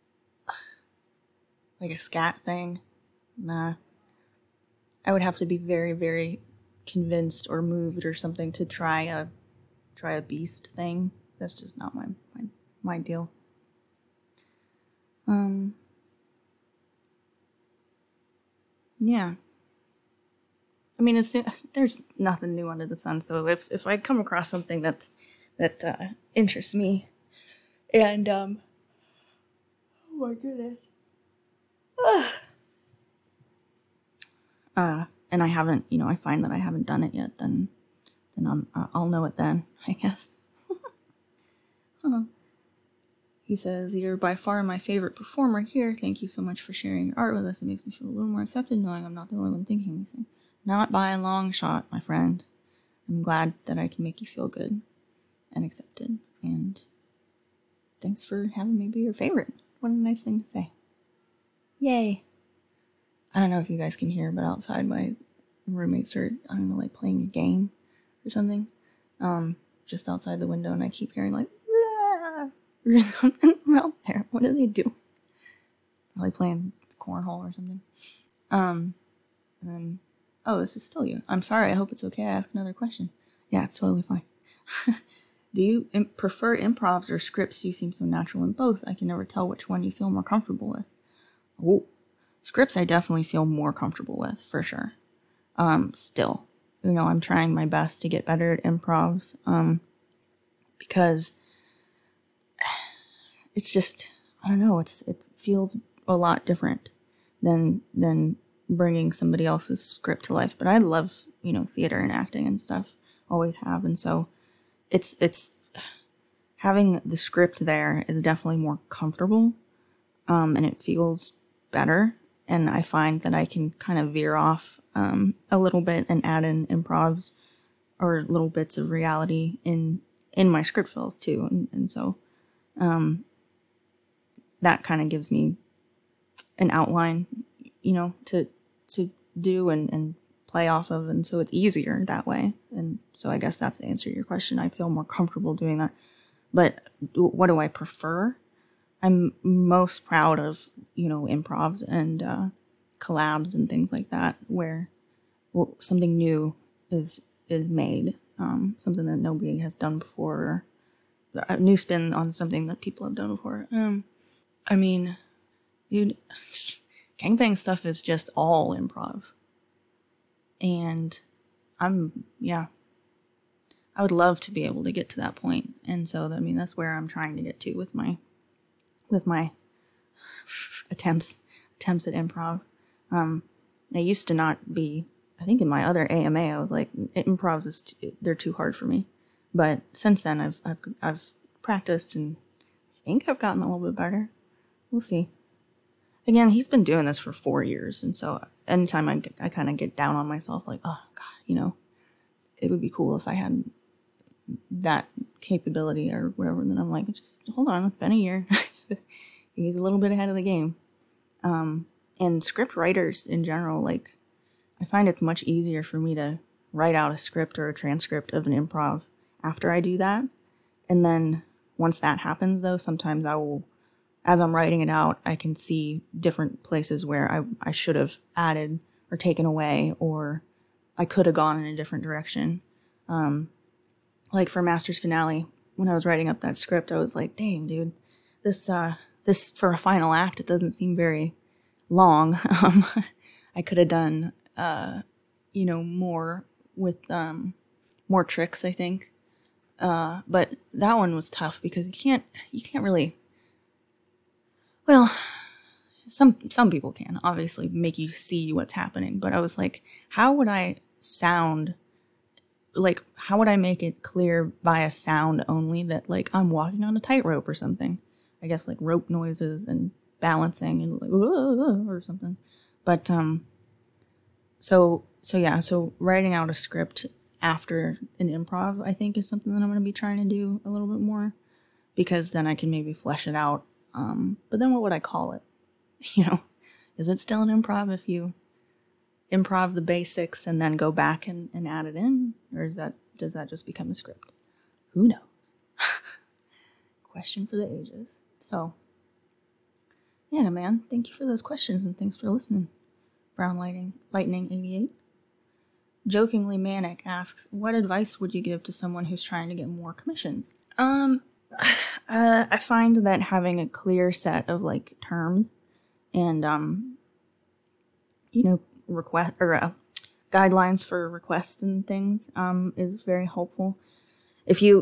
A: scat thing. Nah. I would have to be very, very convinced or moved or something to try a beast thing. That's just not my deal. Yeah. I mean, there's nothing new under the sun. So if I come across something that interests me, and oh my goodness, and I haven't, I find that I haven't done it yet, then I'll know it then, I guess. He says, "You're by far my favorite performer here. Thank you so much for sharing your art with us. It makes me feel a little more accepted knowing I'm not the only one thinking these things. Not by a long shot, my friend. I'm glad that I can make you feel good and accepted. And thanks for having me be your favorite. What a nice thing to say. Yay." I don't know if you guys can hear, but outside my roommates are, I don't know, like playing a game or something. Just outside the window, and I keep hearing like, or something out there. What do they do? Probably playing cornhole or something. And then, oh, this is still you. I'm sorry. I hope it's okay. I ask another question. Yeah, it's totally fine. Do you prefer improvs or scripts? You seem so natural in both. I can never tell which one you feel more comfortable with. Oh, scripts I definitely feel more comfortable with, for sure. Still, I'm trying my best to get better at improvs. Because it's just, I don't know, it feels a lot different than bringing somebody else's script to life. But I love, theater and acting and stuff, always have. And so it's having the script there is definitely more comfortable, and it feels better. And I find that I can kind of veer off a little bit and add in improvs or little bits of reality in my script fills too. And so that kind of gives me an outline, to do and play off of. And so it's easier that way. And so I guess that's the answer to your question. I feel more comfortable doing that. But what do I prefer? I'm most proud of, improvs and collabs and things like that, where something new is made, something that nobody has done before, or a new spin on something that people have done before. I mean, dude, gangbang stuff is just all improv. And I would love to be able to get to that point. And so, that's where I'm trying to get to with my attempts at improv. I used to not be, I think in my other AMA, I was like, improvs they're too hard for me. But since then, I've practiced and I think I've gotten a little bit better. We'll see. Again, he's been doing this for 4 years, and so anytime I kind of get down on myself, like, oh God, it would be cool if I had that capability or whatever. And then I'm like, just hold on, it's been a year. He's a little bit ahead of the game. And script writers in general, like, I find it's much easier for me to write out a script or a transcript of an improv after I do that. And then once that happens, though, sometimes I will, as I'm writing it out, I can see different places where I should have added or taken away, or I could have gone in a different direction. like for Master's Finale, when I was writing up that script, I was like, dang, dude, this for a final act, it doesn't seem very long. I could have done, more with more tricks, I think. But that one was tough because you can't really, well, some people can obviously make you see what's happening, but I was like, how would I sound? Like, how would I make it clear by a sound only that, like, I'm walking on a tightrope or something? I guess, like, rope noises and balancing and, like, or something. But, so writing out a script after an improv, I think, is something that I'm going to be trying to do a little bit more, because then I can maybe flesh it out. But then what would I call it? Is it still an improv if you improv the basics and then go back and add it in? Or does that just become a script? Who knows? Question for the ages. So, yeah, man, thank you for those questions and thanks for listening. Brown Lightning 88. Jokingly Manic asks, what advice would you give to someone who's trying to get more commissions? I find that having a clear set of, like, terms and, request or guidelines for requests and things is very helpful. If you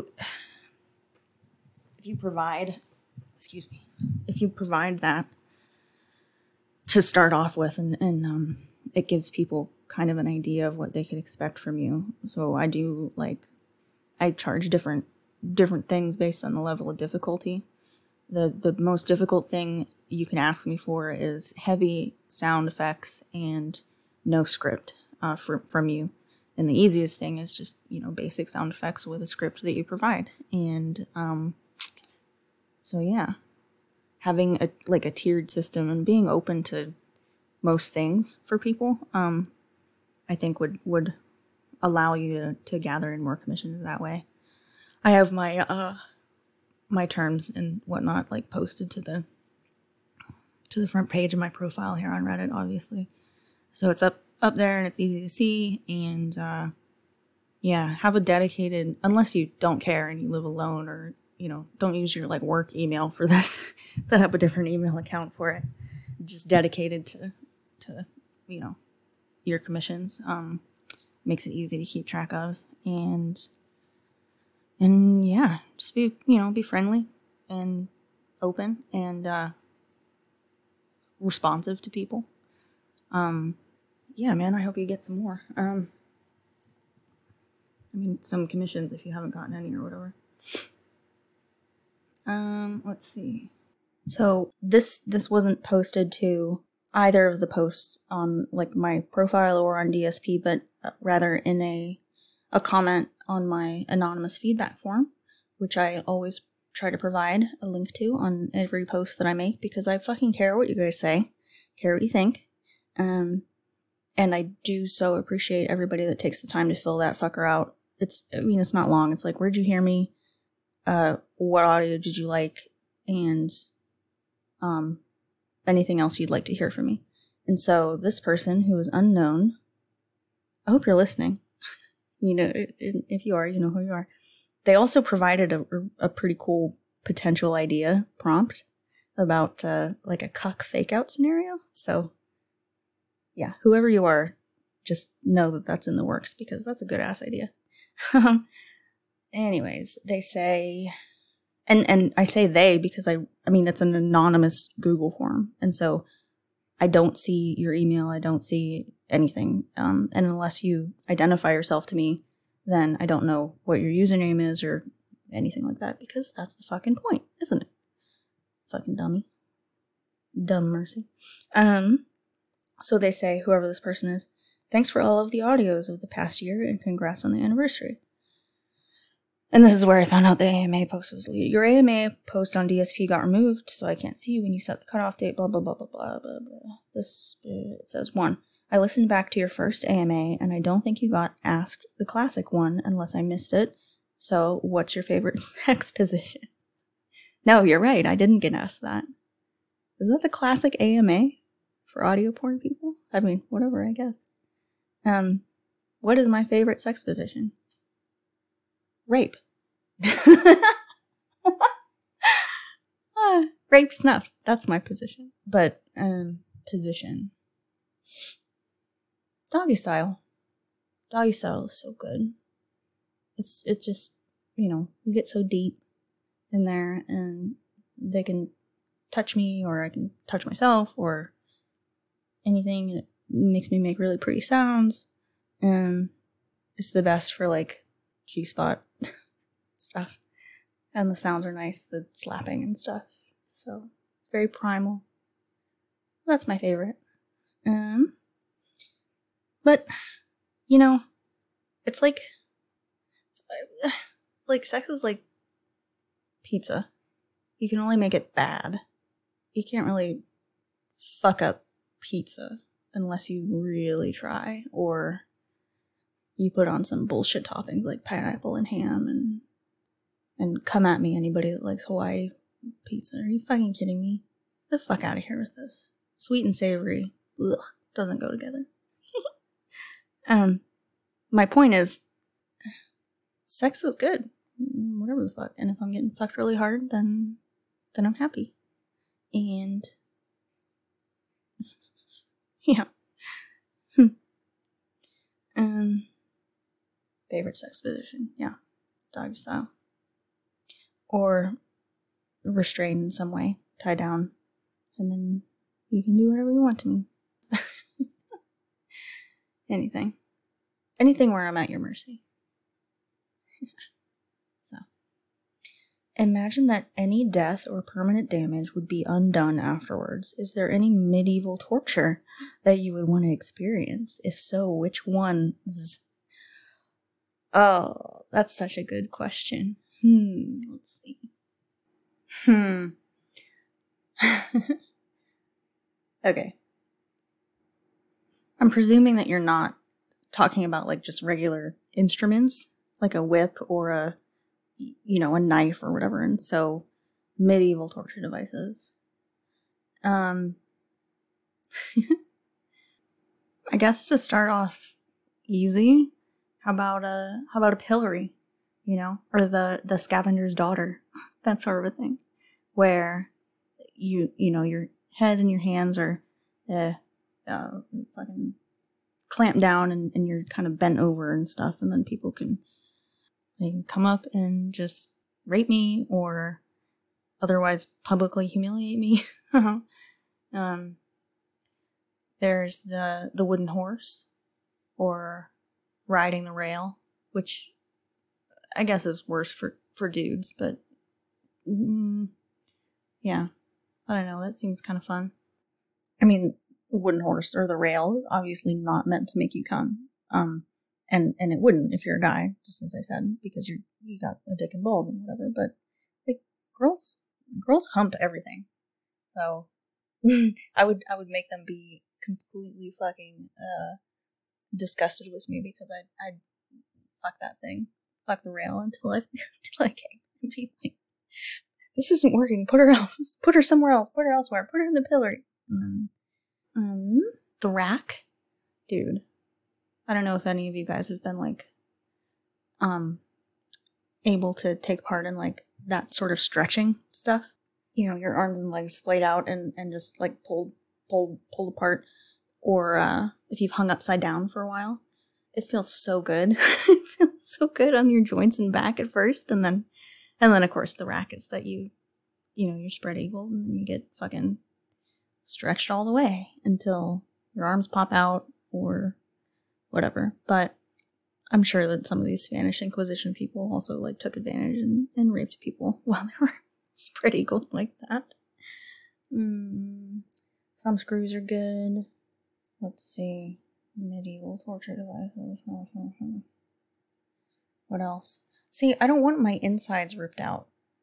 A: provide that to start off with, and it gives people kind of an idea of what they could expect from you. So I charge different things based on the level of difficulty. The most difficult thing you can ask me for is heavy sound effects and no script from you. And the easiest thing is just, basic sound effects with a script that you provide. And so yeah, having a tiered system and being open to most things for people, I think would allow you to gather in more commissions that way. I have my terms and whatnot like posted to the front page of my profile here on Reddit, obviously. So it's up there and it's easy to see. And have a dedicated, unless you don't care and you live alone, or don't use your work email for this. Set up a different email account for it, just dedicated to your commissions. Makes it easy to keep track of, and yeah, just be friendly and open and responsive to people. Yeah, man, I hope you get some more. Some commissions if you haven't gotten any or whatever. Let's see. So this wasn't posted to either of the posts on my profile or on DSP, but rather in a comment on my anonymous feedback form, which I always try to provide a link to on every post that I make, because I fucking care what you guys say, care what you think. And I do so appreciate everybody that takes the time to fill that fucker out. It's not long. It's like, where'd you hear me? What audio did you like? And anything else you'd like to hear from me. And so this person, who is unknown, I hope you're listening. If you are, you know who you are. They also provided a pretty cool potential idea prompt about a cuck fake out scenario. So yeah, whoever you are, just know that that's in the works, because that's a good ass idea. Anyways, they say, and I say they because it's an anonymous Google form, and so I don't see your email, I don't see anything, and unless you identify yourself to me, then I don't know what your username is or anything like that, because that's the fucking point, isn't it? Fucking dummy. Dumb mercy. So they say, whoever this person is, thanks for all of the audios of the past year and congrats on the anniversary. And this is where I found out the AMA post was deleted. Your AMA post on DSP got removed, so I can't see you when you set the cutoff date, blah, blah, blah, blah, blah, blah, blah. It says, 1, I listened back to your first AMA, and I don't think you got asked the classic one unless I missed it. So, what's your favorite sex position? No, you're right, I didn't get asked that. Is that the classic AMA for audio porn people? Whatever, I guess. What is my favorite sex position? rape. Rape snuff. That's my position. But, position. Doggy style. Doggy style is so good. It's just, you get so deep in there, and they can touch me, or I can touch myself, or anything. It makes me make really pretty sounds. It's the best for, like, G-spot stuff. And the sounds are nice, the slapping and stuff. So, it's very primal. That's my favorite. But, it's like sex is like pizza. You can only make it bad. You can't really fuck up pizza unless you really try, or you put on some bullshit toppings like pineapple and ham, and come at me, anybody that likes Hawaii pizza. Are you fucking kidding me? Get the fuck out of here with this. Sweet and savory, doesn't go together. My point is, sex is good, whatever the fuck. And if I'm getting fucked really hard, then I'm happy. And yeah. Favorite sex position, yeah, doggy style, or restrained in some way, tie down, and then you can do whatever you want to me. Anything where I'm at your mercy. So, imagine that any death or permanent damage would be undone afterwards. Is there any medieval torture that you would want to experience? If so, which ones? Oh, that's such a good question. Let's see. Okay. I'm presuming that you're not talking about, like, just regular instruments, like a whip or a knife or whatever. And so, medieval torture devices. I guess to start off easy, how about a pillory, or the scavenger's daughter, that sort of a thing, where your head and your hands are fucking clamped down, and you're kind of bent over and stuff, and then people can come up and just rape me or otherwise publicly humiliate me. There's the wooden horse, or riding the rail, which I guess is worse for dudes, but yeah, I don't know, that seems kind of fun. I mean, the wooden horse or the rail is obviously not meant to make you come, and it wouldn't if you're a guy, just as I said, because you got a dick and balls and whatever. But like, girls hump everything, so I would make them be completely fucking disgusted with me, because I'd fuck that thing, fuck the rail until I came and be like, this isn't working. Put her somewhere else. Put her elsewhere. Put her in the pillory. The rack, dude. I don't know if any of you guys have been like, able to take part in like that sort of stretching stuff. Your arms and legs splayed out and just like pulled apart, or if you've hung upside down for a while, it feels so good. It feels so good on your joints and back at first, and then of course the rack is that you're spread eagle, and then you get fucking stretched all the way until your arms pop out or whatever. But I'm sure that some of these Spanish Inquisition people also like took advantage and raped people while they were spread eagle like that. Thumb screws are good. Let's see. Medieval torture devices. What else? See, I don't want my insides ripped out.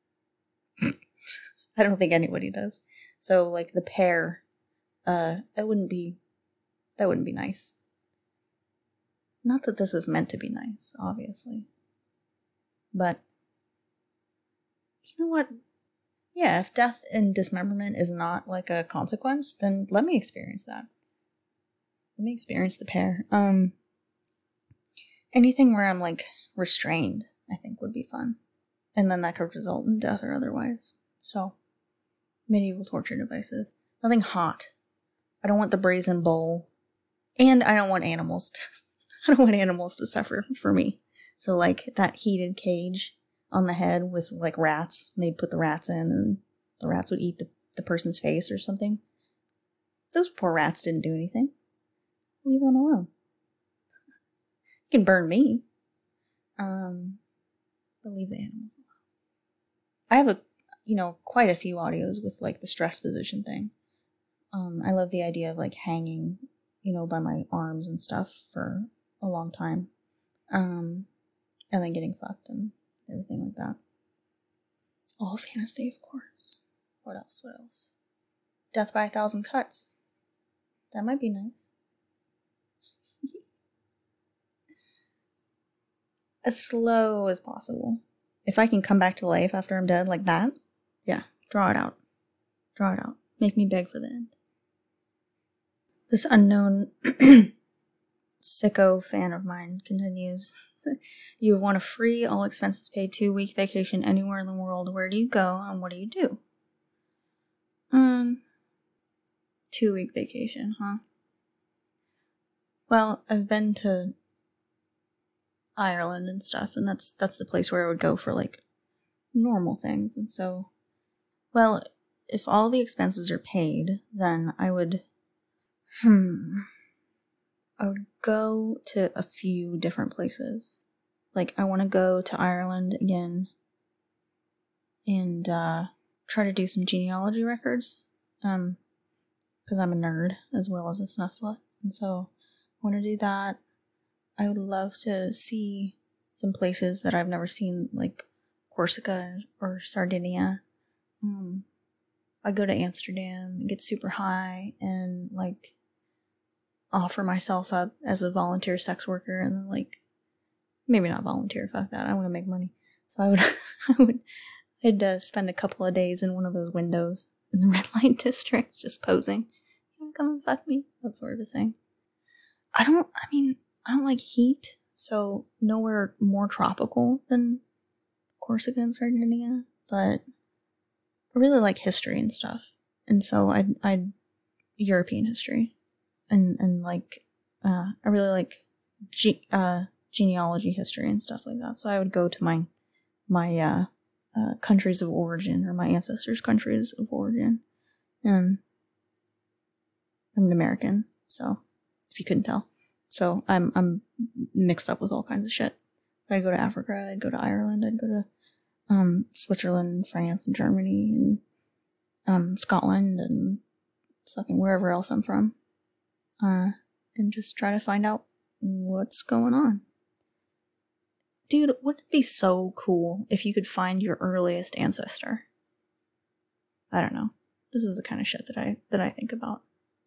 A: I don't think anybody does. So, like, the pear, that wouldn't be nice. Not that this is meant to be nice, obviously. But, you know what? Yeah, if death and dismemberment is not, like, a consequence, then let me experience that. Let me experience the pear. Anything where I'm, like, restrained. I think would be fun. And then that could result in death or otherwise. So, medieval torture devices. Nothing hot. I don't want the brazen bowl. And I don't want animals to, I don't want animals to suffer for me. So like that heated cage on the head with like rats. They'd put the rats in and the rats would eat the person's face or something. Those poor rats didn't do anything. Leave them alone. You can burn me. But leave the animals alone. I have quite a few audios with like the stress position thing. I love the idea of like hanging, by my arms and stuff for a long time. And then getting fucked and everything like that. All fantasy, of course. What else? Death by 1,000 cuts. That might be nice. As slow as possible. If I can come back to life after I'm dead like that, yeah, draw it out. Draw it out. Make me beg for the end. This unknown sicko fan of mine continues. You have won a free, all expenses paid 2-week vacation anywhere in the world. Where do you go and what do you do? 2-week vacation, huh? Well, I've been to Ireland and stuff, and that's the place where I would go for like normal things. And so, well, if all the expenses are paid, then I would go to a few different places. Like, I want to go to Ireland again and try to do some genealogy records. Because I'm a nerd as well as a snuff slut. And so I want to do that. I would love to see some places that I've never seen, like Corsica or Sardinia. I'd go to Amsterdam and get super high and like offer myself up as a volunteer sex worker and then like maybe not volunteer, fuck that, I want to make money. So I'd spend a couple of days in one of those windows in the red light district just posing. You wanna come and fuck me? That sort of a thing. I don't like heat, so nowhere more tropical than Corsica and Sardinia, but I really like history and stuff. And so I'd European history. And like, I really like genealogy history and stuff like that. So I would go to my countries of origin, or my ancestors' countries of origin. I'm an American, so if you couldn't tell. So I'm mixed up with all kinds of shit. I'd go to Africa, I'd go to Ireland, I'd go to Switzerland, France, and Germany, and Scotland, and fucking wherever else I'm from. And just try to find out what's going on. Dude, wouldn't it be so cool if you could find your earliest ancestor? I don't know. This is the kind of shit that I think about.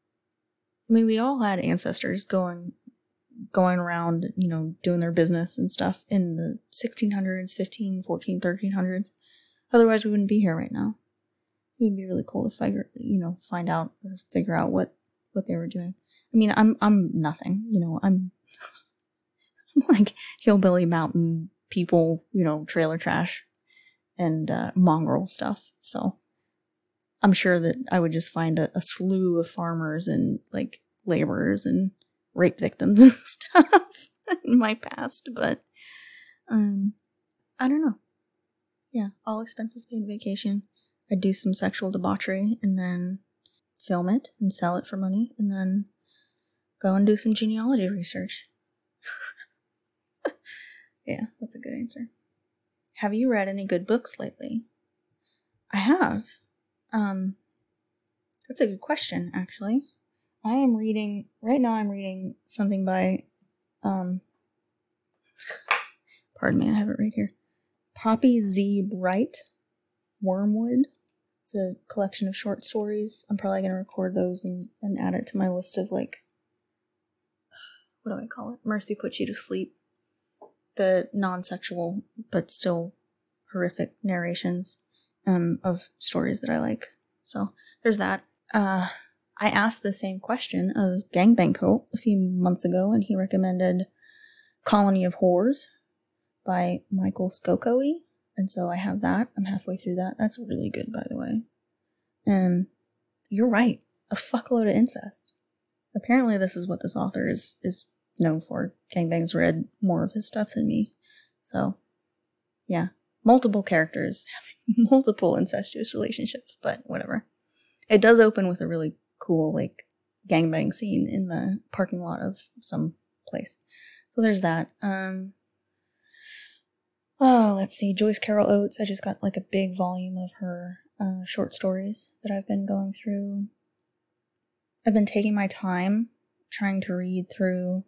A: I mean, we all had ancestors going around, doing their business and stuff in the 1600s, 15, 14, 1300s. Otherwise, we wouldn't be here right now. It would be really cool to find out or figure out what they were doing. I mean, I'm nothing, I'm like hillbilly mountain people, trailer trash and mongrel stuff. So I'm sure that I would just find a slew of farmers and like laborers and rape victims and stuff in my past, but I don't know. Yeah, all expenses paid vacation. I'd do some sexual debauchery and then film it and sell it for money and then go and do some genealogy research. Yeah, that's a good answer. Have you read any good books lately? I have. That's a good question, actually. I'm reading something by, pardon me, I have it right here. Poppy Z. Bright, Wormwood. It's a collection of short stories. I'm probably going to record those and add it to my list of, like, what do I call it? Mercy Puts You to Sleep. The non-sexual, but still horrific narrations of stories that I like. So, there's that. I asked the same question of Gangbang Coat a few months ago, and he recommended Colony of Whores. by Michael Skokoe. And so I have that. I'm halfway through that. That's really good, by the way. And you're right. A fuckload of incest. Apparently this is what this author is known for. Gangbang's read more of his stuff than me. So, yeah. Multiple characters having multiple incestuous relationships, but whatever. It does open with a really cool, like, gangbang scene in the parking lot of some place. So there's that. Let's see. Joyce Carol Oates. I just got, like, a big volume of her short stories that I've been going through. I've been taking my time trying to read through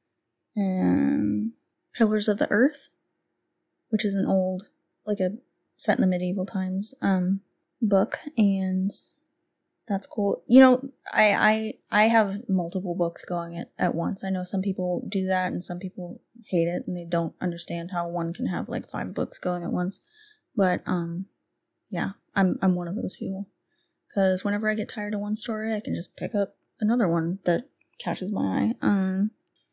A: Pillars of the Earth, which is an old, like a set in the medieval times book, and that's cool. You know, I have multiple books going at once. I know some people do that and some people hate it and they don't understand how one can have like 5 books going at once. But yeah, I'm one of those people. Because whenever I get tired of one story, I can just pick up another one that catches my eye.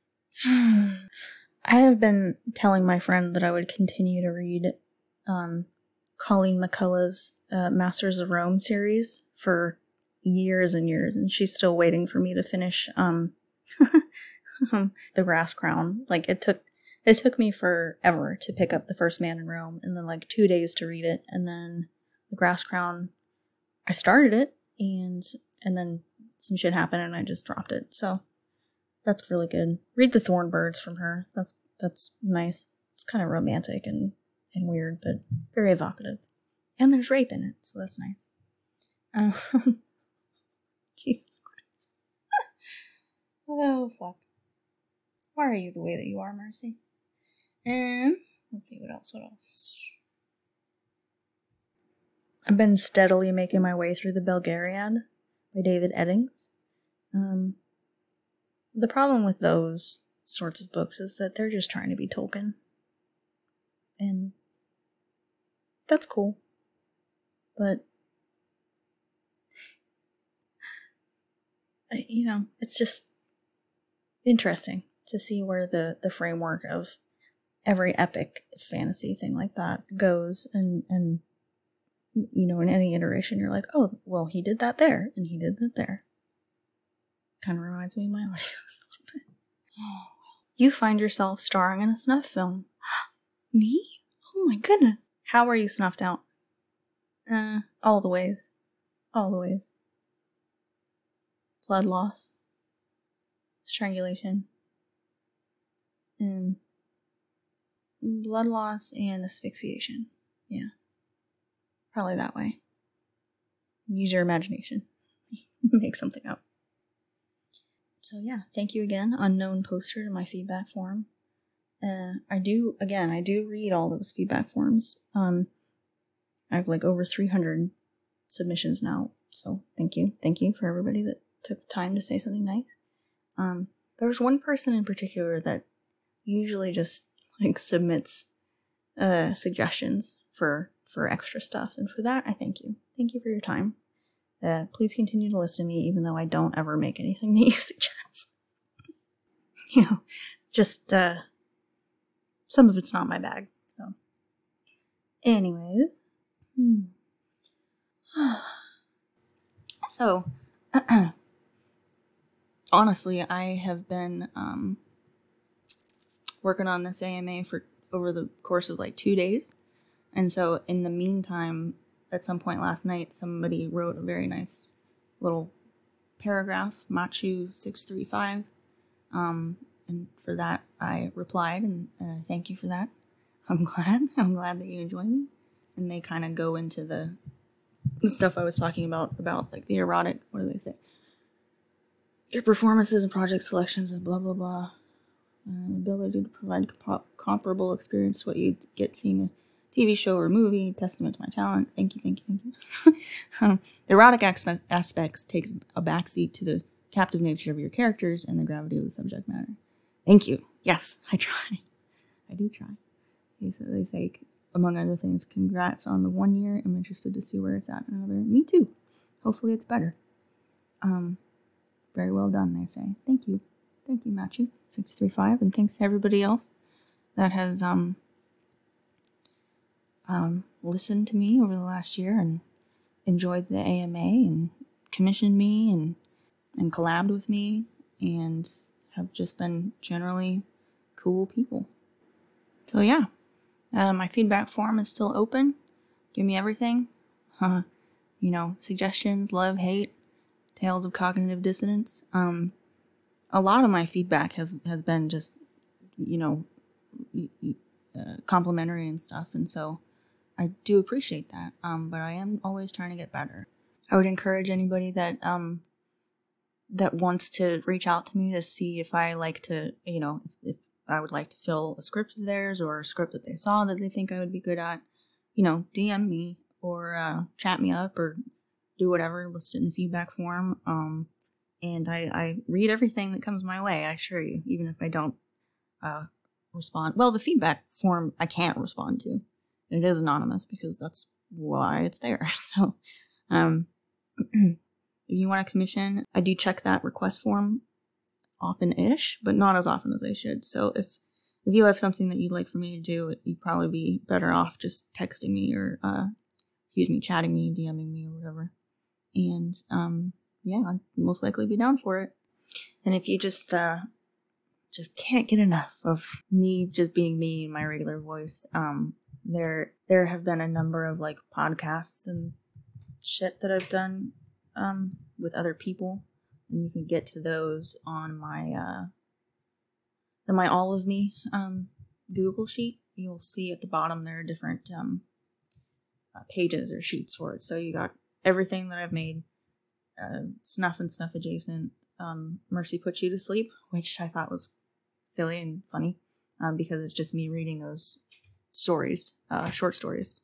A: I have been telling my friend that I would continue to read Colleen McCullough's Masters of Rome series for years and years, and she's still waiting for me to finish The Grass Crown. Like, it took me forever to pick up The First Man in Rome, and then like 2 days to read it, and then The Grass Crown, I started it, and then some shit happened and I just dropped it. So that's really good. Read The Thornbirds from her. That's nice. It's kind of romantic and weird, but very evocative. And there's rape in it, so that's nice. Jesus Christ. Oh, fuck. Why are you the way that you are, Mercy? Let's see, what else? I've been steadily making my way through The Belgariad by David Eddings. The problem with those sorts of books is that they're just trying to be Tolkien. And that's cool. But, you know, it's just interesting to see where the framework of every epic fantasy thing like that goes. And you know, in any iteration, you're like, oh, well, he did that there, and he did that there. Kind of reminds me of my audios a little bit. Oh, you find yourself starring in a snuff film. Me? Oh my goodness. How are you snuffed out? All the ways. All the ways. Blood loss. Strangulation. Blood loss and asphyxiation. Yeah. Probably that way. Use your imagination. Make something up. So yeah, thank you again, unknown poster, in my feedback form. I do read all those feedback forms. I have like over 300 submissions now, so thank you for everybody that took the time to say something nice. There was one person in particular that usually just like submits suggestions for extra stuff, and for that I thank you for your time. Please continue to listen to me even though I don't ever make anything that you suggest. You know, just some of it's not my bag. So anyways, so honestly, I have been working on this AMA for over the course of like 2 days. And so in the meantime, at some point last night, somebody wrote a very nice little paragraph, Machu635. And for that, I replied, and thank you for that. I'm glad that you enjoyed me. And they kind of go into the stuff I was talking about like the erotic, what do they say? Your performances and project selections and blah, blah, blah. Ability to provide comparable experience to what you get seeing a TV show or movie, testament to my talent. Thank you. The erotic aspects takes a backseat to the captive nature of your characters and the gravity of the subject matter. Thank you. Yes, I try. I do try. They say, among other things, congrats on the 1 year. I'm interested to see where it's at in another. Me too. Hopefully it's better. Very well done, they say. Thank you, Machu635, and thanks to everybody else that has listened to me over the last year and enjoyed the AMA and commissioned me and collabed with me and have just been generally cool people. So yeah, my feedback form is still open. Give me everything. Suggestions, love, hate, tales of cognitive dissonance. A lot of my feedback has been just, complimentary and stuff, and so I do appreciate that. But I am always trying to get better. I would encourage anybody that that wants to reach out to me to see if I like to, if I would like to fill a script of theirs or a script that they saw that they think I would be good at, DM me or chat me up or do whatever, list it in the feedback form. And I read everything that comes my way, I assure you, even if I don't respond. Well, the feedback form I can't respond to. It is anonymous because that's why it's there. So, if you want a commission, I do check that request form often-ish, but not as often as I should. So if you have something that you'd like for me to do, you'd probably be better off just texting me or, chatting me, DMing me or whatever. And, I'd most likely be down for it. And if you just can't get enough of me just being me in my regular voice, there have been a number of like podcasts and shit that I've done with other people, and you can get to those on my All of Me Google sheet. You'll see at the bottom there are different pages or sheets for it. So you got everything that I've made, snuff and snuff adjacent. Mercy Puts You to Sleep, which I thought was silly and funny because it's just me reading those stories, short stories.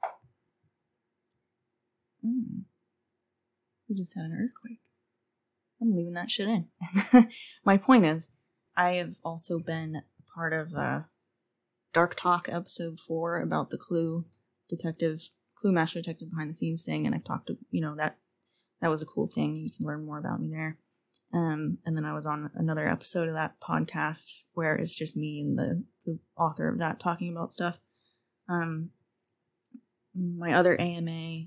A: We just had an earthquake. I'm leaving that shit in. My point is, I have also been part of Dark Talk episode 4 about the Clue Master Detective behind the scenes thing, and I've talked to, that was a cool thing. You can learn more about me there. And then I was on another episode of that podcast where it's just me and the author of that talking about stuff. My other AMA,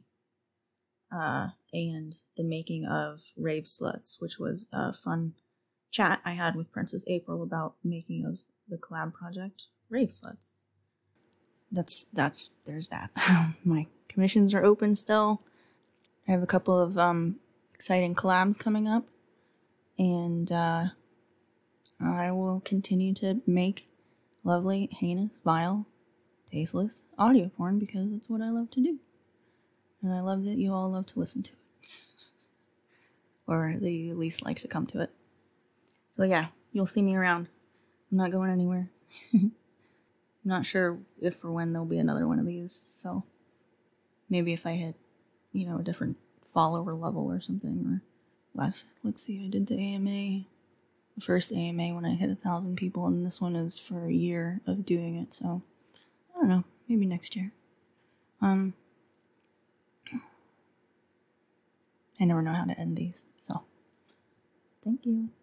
A: and the making of Rave Sluts, which was a fun chat I had with Princess April about making of the collab project Rave Sluts. There's that. My commissions are open still. I have a couple of exciting collabs coming up, and I will continue to make lovely, heinous, vile, tasteless audio porn because it's what I love to do. And I love that you all love to listen to it. Or that you at least like to come to it. So yeah, you'll see me around. I'm not going anywhere. I'm not sure if or when there'll be another one of these, so maybe if I hit, a different follower level or something. Or let's see, I did the AMA, the first AMA when I hit 1,000 people, and this one is for a year of doing it, so I don't know, maybe next year. I never know how to end these, so thank you.